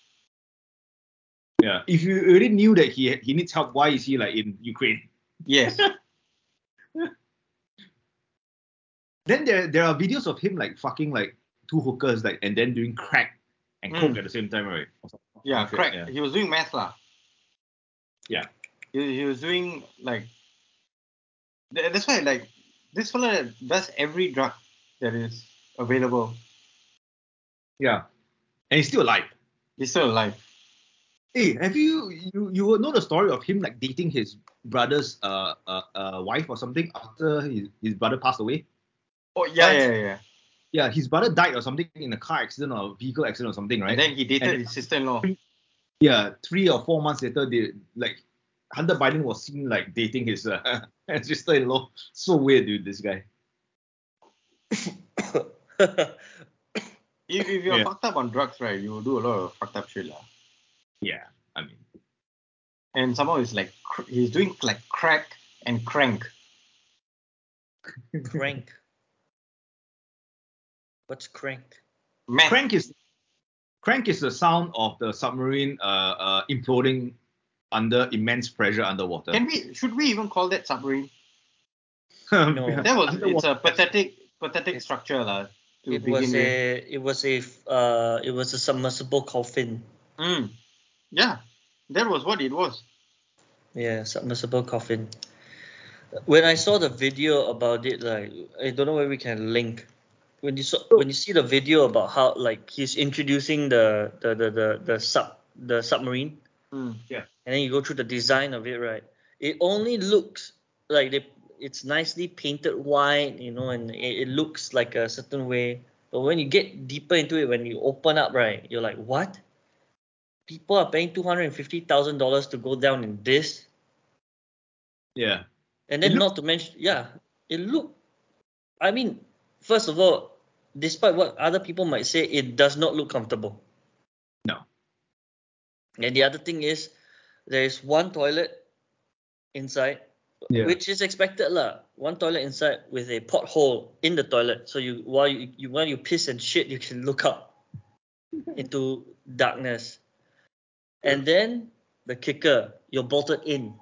Yeah. If you already knew that he he needs help, why is he like in Ukraine? Yes. Then there there are videos of him like fucking like two hookers like and then doing crack and coke Mm. at the same time, right? Or some- Yeah, some shit, crack. Yeah. He was doing math lah. Yeah. He, he was doing like th- that's why like this fella does every drug that is available. Yeah. And he's still alive. He's still alive. Hey, have you you you will know the story of him like dating his brother's uh uh, uh wife or something after his, his brother passed away? Oh yeah, What? yeah, yeah. Yeah, his brother died or something in a car accident or vehicle accident or something, right? And then he dated And- his sister-in-law. Yeah, three or four months later, they like Hunter Biden was seen like dating his uh, sister-in-law. So weird, dude. This guy. If, if you're Yeah. fucked up on drugs, right, you will do a lot of fucked up shit lah. Yeah, I mean, And somehow he's like cr- he's doing like crack and crank. Crank. What's crank? Math. crank is crank is the sound of the submarine uh, uh imploding under immense pressure underwater. Can we should we even call that submarine? No. That was it's Underwater. a pathetic pathetic structure lah. To It begin was with. a it was a uh it was a submersible coffin. Mm. Yeah, that was what it was. Yeah, submersible coffin. When I saw the video about it, like I don't know where we can link. When you saw when you see the video about how like he's introducing the the the the, the sub the submarine, Mm. Yeah. And then you go through the design of it, right? It only looks like they, it's nicely painted white, you know, and it, it looks like a certain way. But when you get deeper into it, when you open up, right, you're like, what? People are paying two hundred fifty thousand dollars to go down in this? Yeah. And It then looks- not to mention, yeah, it look, I mean, first of all, despite what other people might say, it does not look comfortable. No. And the other thing is, there is one toilet inside, Yeah. which is expected lah. One toilet inside with a pothole in the toilet, so you while you, you while you piss and shit, you can look up into darkness. And then the kicker, you're bolted in,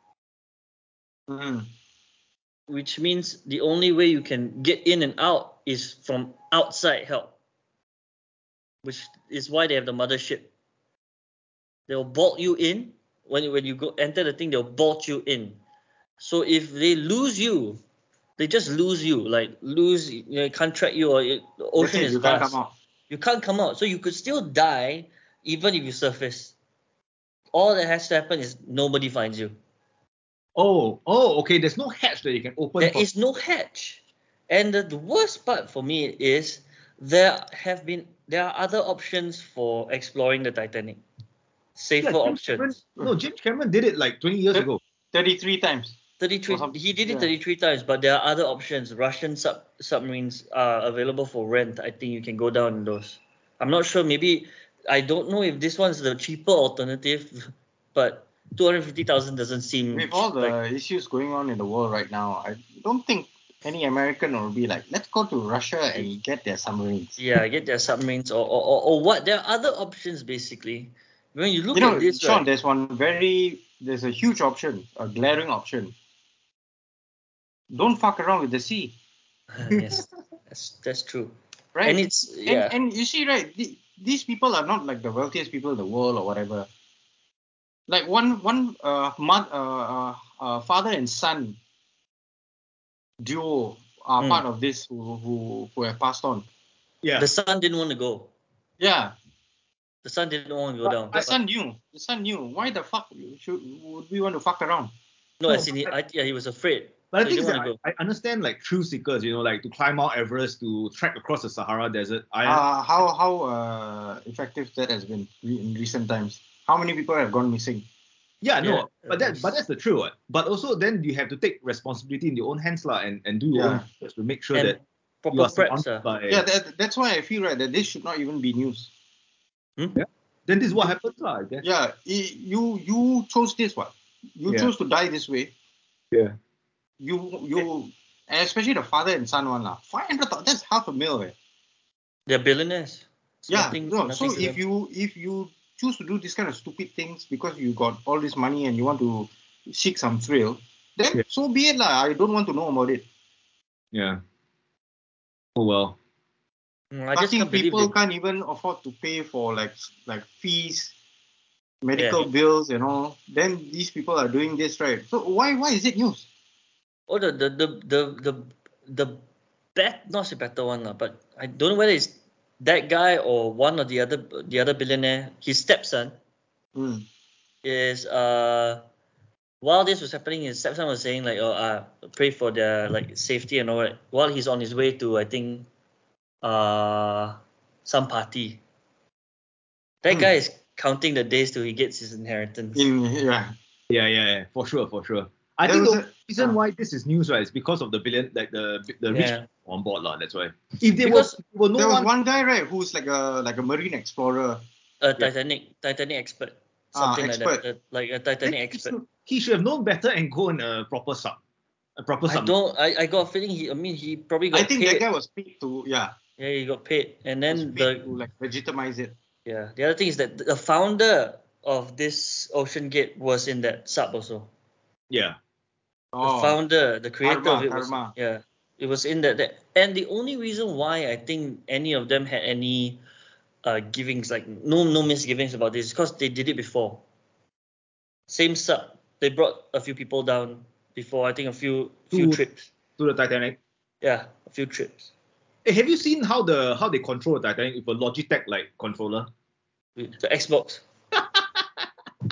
Mm. which means the only way you can get in and out is from outside help, which is why they have the mothership. They'll bolt you in when you, when you go enter the thing. They'll bolt you in. So if they lose you, they just lose you. Like lose, you know, can't track you, or it, the That's ocean it, is you can't vast. come out. You can't come out. So you could still die even if you surface. All that has to happen is nobody finds you. Oh, oh, okay. There's no hatch that you can open. There for- is no hatch. And the, the worst part for me is there have been there are other options for exploring the Titanic. Safer Yeah, James Cameron, options. no, James Cameron did it like twenty years Th- ago. thirty-three times. thirty-three. Or some- He did it yeah. thirty-three times, but there are other options. Russian sub submarines are available for rent. I think you can go down in those. I'm not sure. Maybe I don't know if this one's the cheaper alternative, but two hundred fifty thousand doesn't seem With all the like, issues going on in the world right now, I don't think any American will be like, let's go to Russia and get their submarines. yeah, get their submarines or or, or, or what. There are other options basically. When you look You know, at this, Sean, right? there's one very, there's a huge option, a glaring option. Don't fuck around with the sea, Yes, that's that's true. right? And it's yeah. And, and you see, right, the, these people are not like the wealthiest people in the world or whatever. Like one one uh, mother, uh, uh, uh, father and son duo are Mm. part of this who, who who have passed on. Yeah. The son didn't want to go. Yeah, The son didn't want to go But down. the son knew. The son knew. Why the fuck should would we want to fuck around? No, No, as in he, I, yeah, he was afraid. But so I he think didn't that want to go. I, I understand like thrill seekers, you know, like to climb Mount Everest, to trek across the Sahara Desert. I Uh, how how uh, effective that has been re- in recent times. How many people have gone missing? yeah, no, Yeah, but that but that's the truth. What? But also then you have to take responsibility in your own hands lah, and, and do your Yeah. own research to make sure and that you proper are preps. surrounded Uh. by. Yeah, that, that's why I feel right that this should not even be news. Hmm? Yeah. Then this is what happens lah, I guess. Yeah, i- you you chose this one. You Yeah. chose to die this way. Yeah. You you and especially the father and son one lah. Five hundred that's half a mil. Eh. They're billionaires. It's Yeah. nothing, No, nothing so to if them. you if you choose to do this kind of stupid things because you got all this money and you want to seek some thrill, then Yeah. so be it lah. I don't want to know about it. Yeah. Oh well. Mm, I just Fucking can't believe people it. can't even afford to pay for like like fees, medical Yeah. bills and all. Then these people are doing this, right? So why why is it news? Oh, the the the the the, the bet not the better one lah, but I don't know whether it's that guy or one of the other the other billionaire. His stepson Hmm. is uh while this was happening, his stepson was saying like, oh, uh, pray for their like safety and all that. While he's on his way to, I think, uh, some party. That Hmm. guy is counting the days till he gets his inheritance. In yeah, Yeah, yeah, yeah, for sure, for sure. I There think was the a- reason ah. why this is news, right, is because of the billion, like the the rich Yeah. people on board, lah. That's why. If they Because were, were no there was one, one guy right who's like a like a marine explorer. a Titanic Titanic expert, Ah, something expert. like that, uh, like a then Titanic he expert. should, he should have known better and go in a proper sub, a proper I sub. don't. I, I got a feeling he. I mean, he probably got I think paid. that guy was paid to yeah, Yeah, he got paid, and was then paid the to like legitimize it. yeah. The other thing is that the founder of this Ocean Gate was in that sub also. Yeah. The Oh, founder, the creator Karma, of it was Karma. yeah. It was in that, that. And the only reason why I think any of them had any uh givings, like no no misgivings about this, is because they did it before. Same sub. They brought a few people down before. I think a few few To- trips. To the Titanic. Yeah, a few trips. Hey, have you seen how the how they control the Titanic with a Logitech like controller? The Xbox.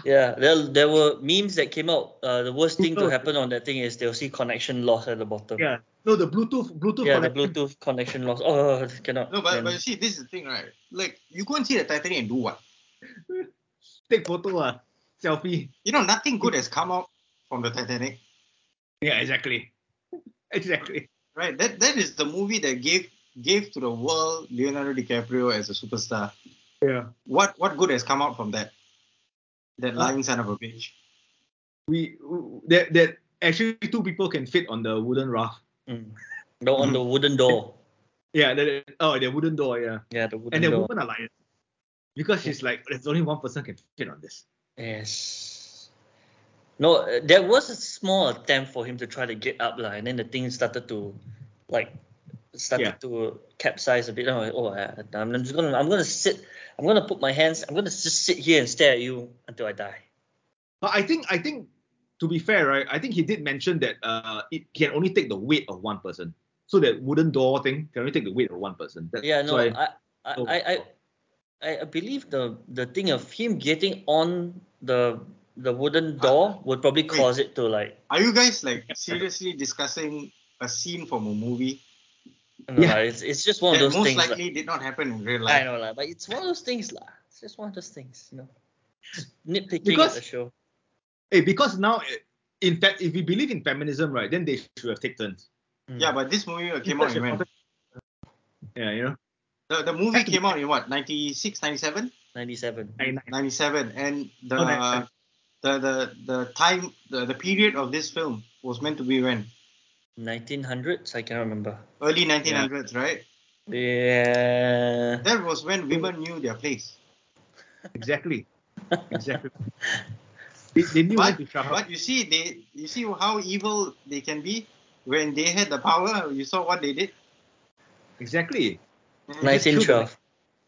Yeah, there there were memes that came out. Uh, the worst thing to No. happen on that thing is they'll see connection loss at the bottom. Yeah. No, the Bluetooth Bluetooth Yeah, the connection. Bluetooth connection loss. Oh, cannot. No, but, man. but you see, this is the thing, right? Like, you go and see the Titanic and do what? Take photo, uh, selfie. You know, nothing good has come out from the Titanic, Yeah, exactly. Exactly. right? That That is the movie that gave gave to the world Leonardo DiCaprio as a superstar. Yeah. What what good has come out from that? That Uh, lying son of a bitch. We that that actually two people can fit on the wooden raft. Mm. No, on the wooden door. Yeah. The, oh, the wooden door. Yeah. Yeah, the wooden And the door. woman alliance. Because she's like, there's only one person can fit on this. Yes. No, uh, there was a small attempt for him to try to get up, lah, and then the thing started to, like, started Yeah. to capsize a bit. I'm like, oh, I, I'm just gonna, I'm gonna sit, I'm gonna put my hands, I'm gonna just sit here and stare at you until I die. But I think I think to be fair, right? I think he did mention that uh it can only take the weight of one person. So that wooden door thing can only take the weight of one person. That's Yeah, no, why- I, I, oh, I, I, I believe the the thing of him getting on the the wooden door would probably wait. cause it to like, Are you guys like seriously discussing a scene from a movie no, Yeah. lah, it's it's just one of that those most things. lah. likely did not happen in real I life? know, lah, but it's one of those things, lah. It's just one of those things, you know. Nitpicking Because- at the show. Hey, because now, eh, in fact, if we believe in feminism, right, then they should have taken turns. Mm. Yeah, but this movie came out in when? Yeah, you know. The, the movie came out in what? ninety-six, ninety-seven? ninety-seven. I, ninety-seven. And the Oh, ninety-seven. the the the time the, the period of this film was meant to be when? nineteen hundreds, I cannot remember. Early nineteen hundreds, right? Yeah. That was when women knew their place. exactly. Exactly. They, they knew when But, to shut up. but you see they you see how evil they can be when they had the power. You saw what they did. Exactly. nineteen killed twelve.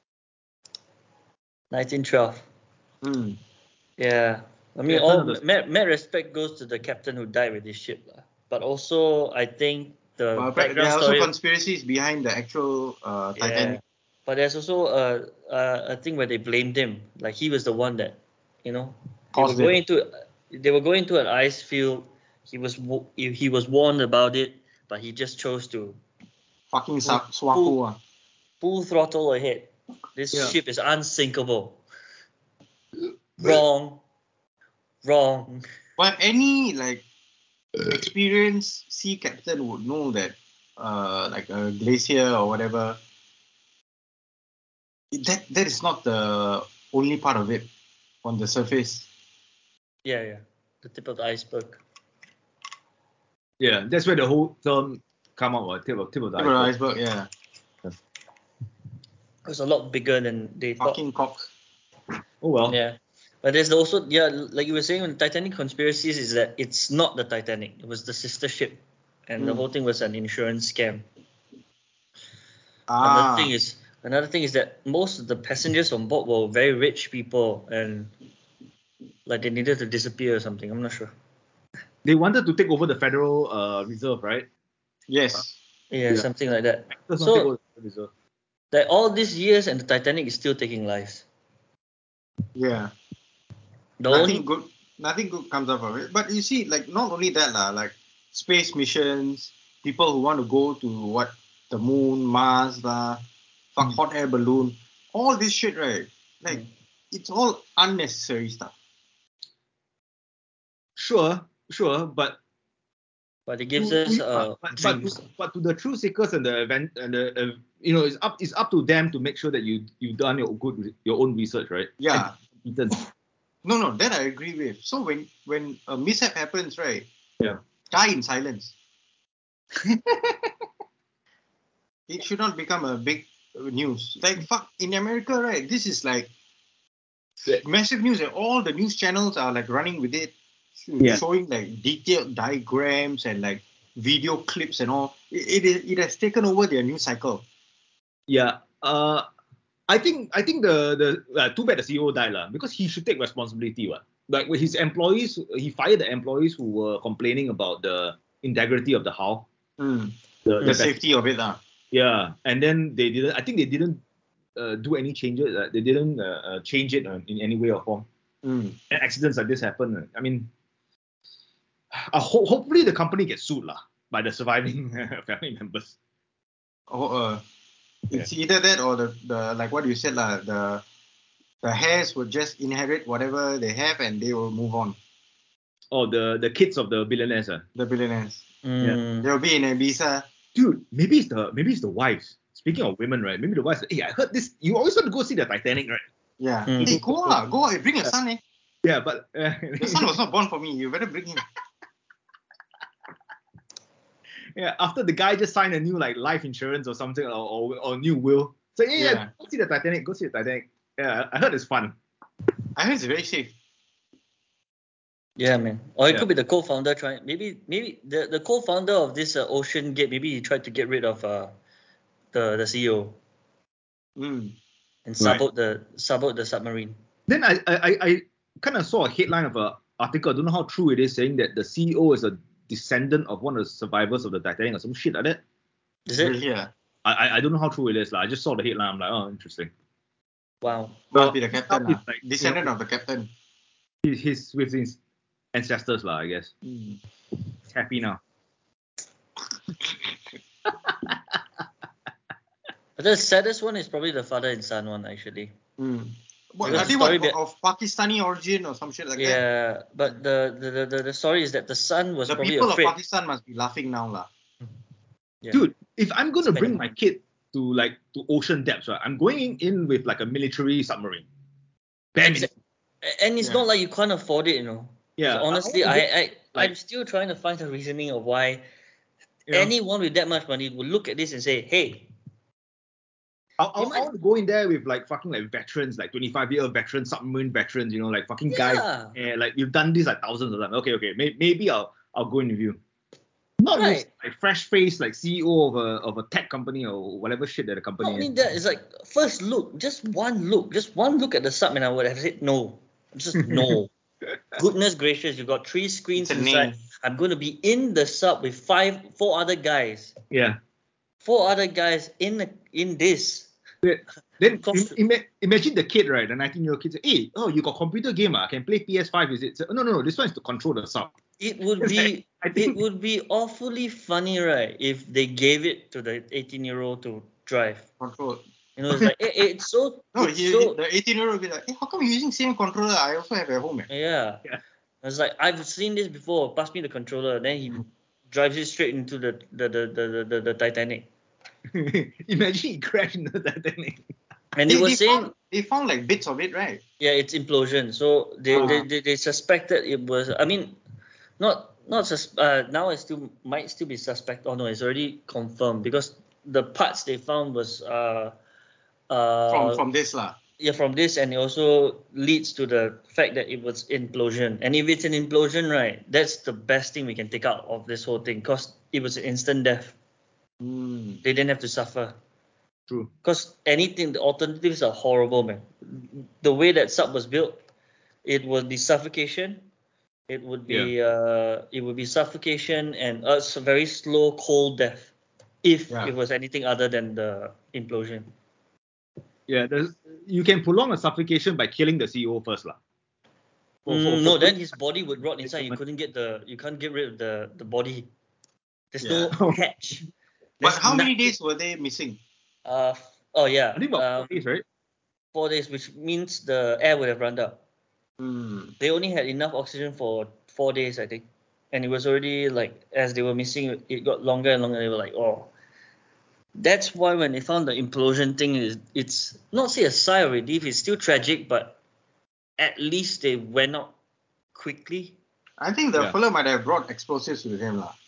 nineteen twelve. Hmm. Yeah. I mean, Yeah, all none of those- mad, mad respect goes to the captain who died with this ship, lah. But also, I think the But there background are also story. conspiracies behind the actual uh, Yeah. Titanic. But there's also a, a a thing where they blamed him, like he was the one that, you know, they were Caused it. going to they were going to an ice field. He was wa- he he was warned about it, but he just chose to Fucking sa- Swaku. ah. full throttle ahead. This Yeah. ship is unsinkable. Wrong. Wrong. But any like experienced sea captain would know that uh, like a glacier or whatever, that that is not the only part of it on the surface. Yeah, yeah. The tip of the iceberg. Yeah, that's where the whole term come out. What tip of tip of the Tip of the iceberg. iceberg, yeah. It was a lot bigger than they thought. Fucking cock. Oh well. Yeah. But there's also, yeah, like you were saying, on Titanic conspiracies is that it's not the Titanic. It was the sister ship. And the Mm. whole thing was an insurance scam. Ah, Another thing is another thing is that most of the passengers on board were very rich people and like they needed to disappear or something. I'm not sure. They wanted to take over the Federal uh, Reserve, right? yes. Yeah, Yeah. something like that. Let's not take So over the Reserve. like all these years and the Titanic is still taking lives. Yeah. The nothing only good nothing good comes out of it. But you see, like not only that, lah, like space missions, people who want to go to what the moon, Mars, lah, fuck Mm. hot air balloon, all this shit, right? Like Mm. it's all unnecessary stuff. Sure, sure, but but it gives to- us to- uh but, but, dreams. to, but to the true seekers and the event and the uh, you know it's up it's up to them to make sure that you you've done your good your own research, right? Yeah. And competent. No, no, that I agree with. So when when a mishap happens, right? Yeah. Die in silence. It should not become a big uh, news. Like fuck in America, right? This is like Yeah. massive news, and all the news channels are like running with it, Yeah. showing like detailed diagrams and like video clips and all. It, it is it has taken over their news cycle. Yeah. Uh, I think I think the the uh, too bad the C E O died lah, because he should take responsibility. What like with his employees, he fired the employees who were complaining about the integrity of the hull. Mm. The, The safety of it, ah. Yeah, and then they didn't. I think they didn't uh, do any changes. Uh, they didn't uh, uh, change it uh, in any way or form. Mm. and accidents like this happen. I mean, uh, ho- hopefully the company gets sued lah by the surviving family members. Oh, uh, it's either that or the, the like what you said lah. The the heirs would just inherit whatever they have and they will move on. Oh, the the kids of the billionaires. Uh. The billionaires. Mm. They'll be in Ibiza. Dude, maybe it's the maybe it's the wives. Speaking of women, right? Maybe the wives. Hey, I heard this. You always want to go see the Titanic, right? Yeah. Mm. Hey, go lah, go. Hey, bring your son, eh. Yeah, but uh, Your son was not born for me. You better bring him. yeah, after the guy just signed a new like life insurance or something or or, or new will. So yeah, yeah, Yeah. go see the Titanic. Go see the Titanic. Yeah, I heard it's fun. I heard it's very safe. Yeah, man. Or it Yeah. could be the co-founder trying. Maybe, maybe the, the co-founder of this uh, Ocean Gate. Maybe he tried to get rid of uh, the the C E O Mm. and Right. sub out the sub out the submarine. Then I I, I, I kind of saw a headline of a article. I don't know how true it is, saying that the C E O is a descendant of one of the survivors of the Titanic or some shit like that. Is it? Really, yeah. I I, I don't know how true it is. Like, I just saw the headline. I'm like, oh, interesting. Wow. Must be the captain. He's lah. like, you Descendant know, of the captain. He's, he's with his ancestors, lah, I guess. Mm. He's happy now. The saddest one is probably the father and son one, actually. Mm. What, Because I the think story what, bit- of Pakistani origin or some shit like that. Yeah, but the the, the, the the story is that the son was The probably people afraid. of Pakistan must be laughing now, lah. Yeah. Dude, if I'm gonna It's bring kind my kid to like to ocean depths, right, I'm going in with like a military submarine. Bare Exa- minimum. and it's Yeah. not like you can't afford it, you know. 'Cause Yeah, I- I honestly, wanna I, go, I, like- I'm still trying to find the reasoning of why You know, anyone with that much money would look at this and say, "Hey, I, I, you I might- want to go in there with like fucking like veterans, like twenty-five year veterans, submarine veterans, you know, like fucking guys. Yeah. Yeah, like we've done this like thousands of times. Okay, okay, may, maybe I'll I'll go in with you. Not Right. with like fresh face like C E O of a of a tech company or whatever shit that the company not only is. that, it's like first look, just one look, just one look at the sub, and I would have said no, just no." Goodness gracious, you got three screens It's a inside. name. I'm going to be in the sub with five, four other guys, Yeah. four other guys in the, in this. Then Close im- ima- imagine the kid, right? The nineteen year old kid say, "Hey, oh, you got computer game? Ah, can play P S five? Is it?" So, no, no, no. This one is to control the sub. It would It's be like, I it think- would be awfully funny, right, if they gave it to the eighteen year old to drive. Control. You know, it's like it, it's so No, it's he, so the eighteen year old will be like, hey, how come you using same controller? I also have at home. Eh. yeah. Yeah. It's like I've seen this before. Pass me the controller, then he drives it straight into the the the the, the, the, the Titanic. Imagine he crashed into the Titanic. And they, They, were they, saying, found, they found like bits of it, right? yeah, it's implosion. So they, Ah. they, they, they suspected it was. I mean, not not sus- uh, now it still might still be suspect. Oh no, it's already confirmed because the parts they found was uh uh From from this lah. yeah from this, and it also leads to the fact that it was implosion. And if it's an implosion, right, that's the best thing we can take out of this whole thing because it was an instant death. Mm. They didn't have to suffer. True. Because anything, the alternatives are horrible, man. The way that sub was built, it would be suffocation. It would be uh, it would be suffocation and a s- very slow, cold death. If Yeah. it was anything other than the implosion. Yeah, there's, you can prolong a suffocation by killing the C E O first, lah. For- for- Mm, for no, quick- then his body would rot inside. You couldn't get the you can't get rid of the the body. There's Yeah. no hatch. But There's how many nothing- days were they missing? Uh, f- oh yeah, I think about um, four days, right? four days, which means the air would have run out. Mm. They only had enough oxygen for four days, I think, and it was already like as they were missing, it got longer and longer. They were like, oh, that's why when they found the implosion thing, is it's not say a sigh of relief. It's still tragic, but at least they went out quickly. I think the Yeah. fella might have brought explosives with him lah.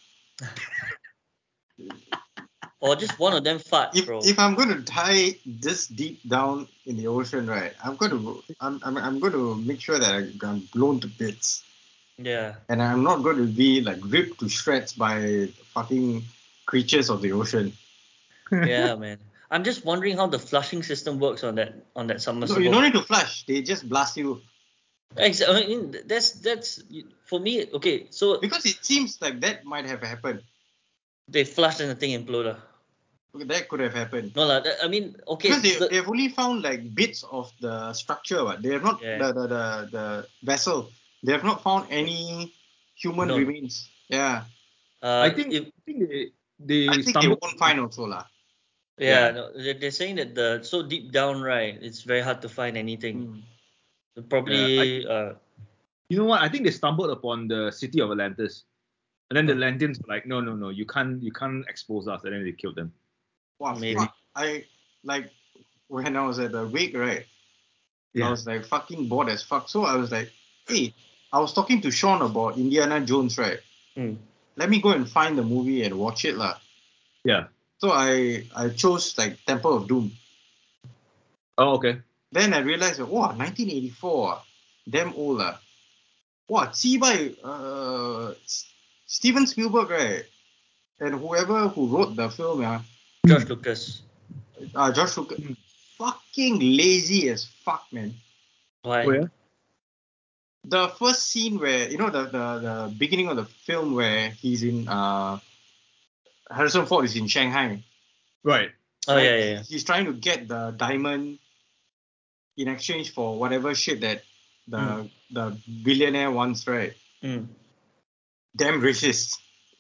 Or just one of them fart, If bro. if I'm going to die this deep down in the ocean, right, I'm going to I'm I'm, I'm going to make sure that I, I'm blown to bits, Yeah. and I'm not going to be like ripped to shreds by fucking creatures of the ocean. Yeah, man. I'm just wondering how the flushing system works on that on that No, submersible. you don't need to flush. They just blast you Ex- I mean, that's that's for me. Okay, so because it seems like that might have happened. they flushed and the thing imploded. That could have happened. No, lah. I mean, okay. Because they, the- they've only found like bits of the structure, but they have not Yeah. the, the, the, the vessel. They have not found any human No. remains. Yeah. uh, I think if, I think they they I think they stumbled. won't find also lah. yeah, Yeah. no, they're, they're saying that the so deep down, right, it's very hard to find anything. Mm. Probably, uh, You know what? I think they stumbled upon the city of Atlantis, and then the Mhm. Atlanteans were like, no, no, no, you can't, you can't expose us, and then they killed them. Wow, Maybe. fuck. I like when I was at the wake, right? I was like fucking bored as fuck. So I was like, hey, I was talking to Sean about Indiana Jones, right? mm, Let me go and find the movie and watch it lah. yeah. So I I chose like Temple of Doom. Oh, okay. Then I realized, wow, nineteen eighty-four, ah, damn old lah. Wow, Bai, uh, S- Steven Spielberg, right? And whoever who wrote the film, ah, George Lucas. uh, Josh Lucas, Hmm. fucking lazy as fuck, man. Why? Oh, yeah? The first scene where, you know, the, the, the beginning of the film where he's in, uh, Harrison Ford is in Shanghai. Right. Oh right? yeah, yeah, yeah. He's trying to get the diamond in exchange for whatever shit that the Mm. the billionaire wants, right? Mm. Damn racist.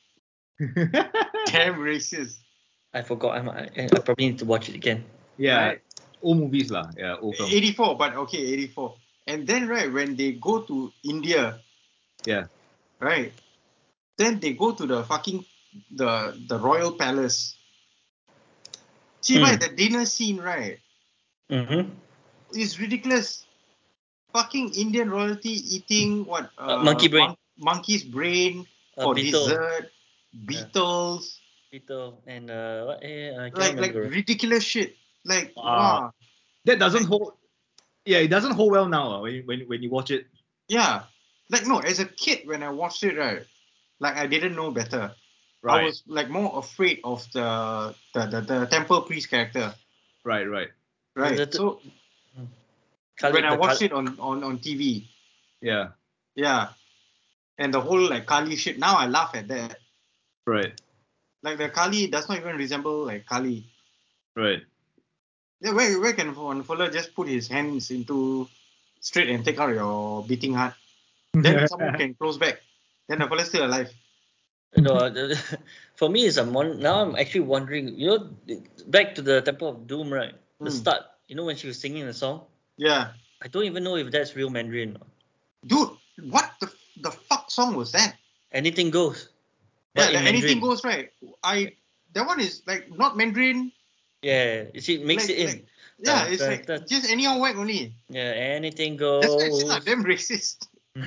Damn racist. I forgot. I'm, I, I probably need to watch it again. yeah. Right? Old movies lah. Yeah. Old film. eighty-four, but okay, eighty-four. And then, right, when they go to India, Yeah. right, then they go to the fucking, the the royal palace. See, Mm. by the dinner scene, right, Mm-hmm. is ridiculous. Fucking Indian royalty eating what? Uh, monkey brain. mon- monkey's brain Uh, for beetle. dessert, beetles, Beetle and uh, what? Eh, I can't like like remember. ridiculous shit. Like Wow. wow, That doesn't hold. Yeah, it doesn't hold well now. Uh, when you- when you- when you watch it. yeah. Like no, as a kid when I watched it, right, like I didn't know better. I Right. was like more afraid of the the, the, the temple priest character, Right. Right. right? The- the- So Kali- when I the watched Kali- it on, on, on T V, Yeah. yeah, and the whole like Kali shit. Now I laugh at that. Right. Like the Kali does not even resemble like Kali. Right. Yeah, where where can one fella just put his hands into straight and take out your beating heart? Then someone can close back. Then the fella's still alive. No, uh, the- for me, is I'm won- now I'm actually wondering. You know, back to the Temple of Doom, right? The Hmm. start. You know when she was singing the song. Yeah, I don't even know if that's real Mandarin. dude, what the the fuck song was that? Anything goes. But Yeah, in the anything Mandarin. goes, right. I that one is like not Mandarin. Yeah, you see, it makes like, it in. like, yeah, Dun, it's dun, like dun. just anyhow whack only. Yeah, anything That's why I said, goes. lah, damn racist.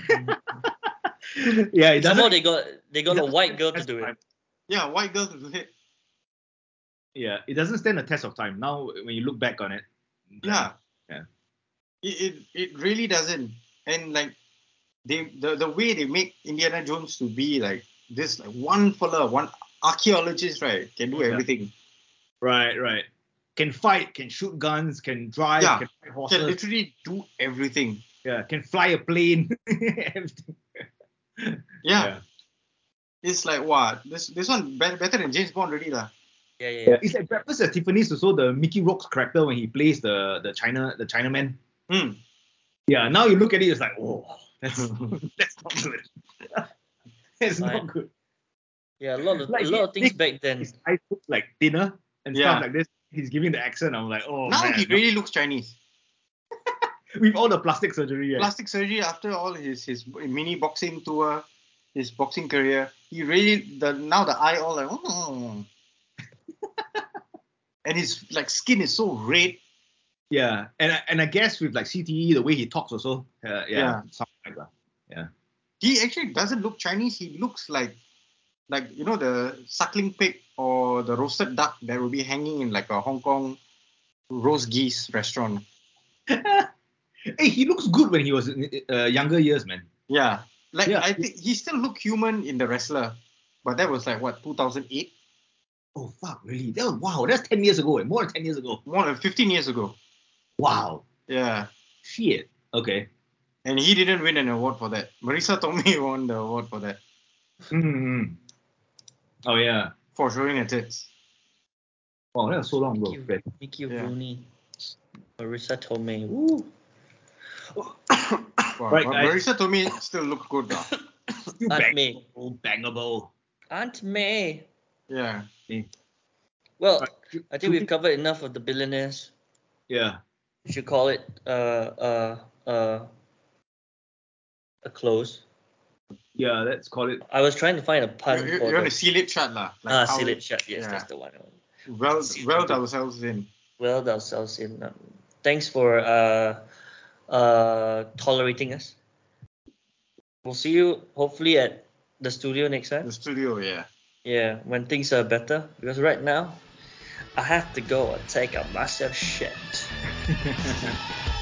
yeah. It Some doesn't. more they got they got it a doesn't white stand girl the to test do of it. time. Yeah, white girl to do it. Yeah. It doesn't stand the test of time. Now, when you look back on it. Yeah. Yeah. It, it it really doesn't. And like they the, the way they make Indiana Jones to be like this like one fella, one archaeologist, right, can do Yeah. everything. Right. Right. Can fight. Can shoot guns. Can drive. Yeah. Can ride Can horses. literally do everything. Yeah. Can fly a plane. Everything. Yeah. It's like wow, this this one better, better than James Bond already lah. Yeah, yeah, Yeah, yeah. it's like Breakfast at Tiffany's also the Mickey Rourke's character when he plays the the China the Chinaman. Hmm. Yeah, now you look at it, it's like, oh, that's that's not good. That's Fine. not good. Yeah, a lot of Like, a lot of things Nick- back then. His eyes look like thinner and Yeah. stuff like this. He's giving the accent. I'm like, oh Now man, he really looks Chinese. with all the plastic surgery, right? Plastic surgery after all his his mini boxing tour, his boxing career, he really the now the eye all like oh. And his like skin is so red. Yeah, and I- and I guess with like C T E, the way he talks also, uh, yeah, Yeah. something like that. Yeah. He actually doesn't look Chinese. He looks like like you know the suckling pig or the roasted duck that will be hanging in like a Hong Kong roast geese restaurant. Hey, he looks good when he was in uh, younger years, man. Yeah, like Yeah. I think he still looked human in The Wrestler, but that was like what two thousand eight, Oh fuck, really? That was, wow, that's ten years ago, eh? More than ten years ago. more than fifteen years ago. Wow. Yeah, Shit. Okay. and he didn't win an award for that. Marisa Tomei won the award for that Mm-hmm. Oh yeah. for showing her tits. Oh, that was so long ago. Mickey, Fred. Mickey Yeah. Rooney, Marissa Tomei. Woo. Wow, Right, but guys. Marissa to me still look good though. Still Aunt bang- May. oh, bangable. Aunt May. Yeah. Well, Right, should- I should think we've we- covered enough of the billionaires. Yeah. We should call it uh uh uh a close. Yeah, let's call it. I was trying to find a pun You, you, for you want the to seal it shut lah. Like ah how seal it- it shut. Yes, yeah. that's the one. Well, Seal well it. ourselves in. Well ourselves in. Um, thanks for uh uh tolerating us. We'll see you hopefully at the studio next time. The studio, yeah. Yeah, when things are better. Because right now, I have to go and take a massive shit.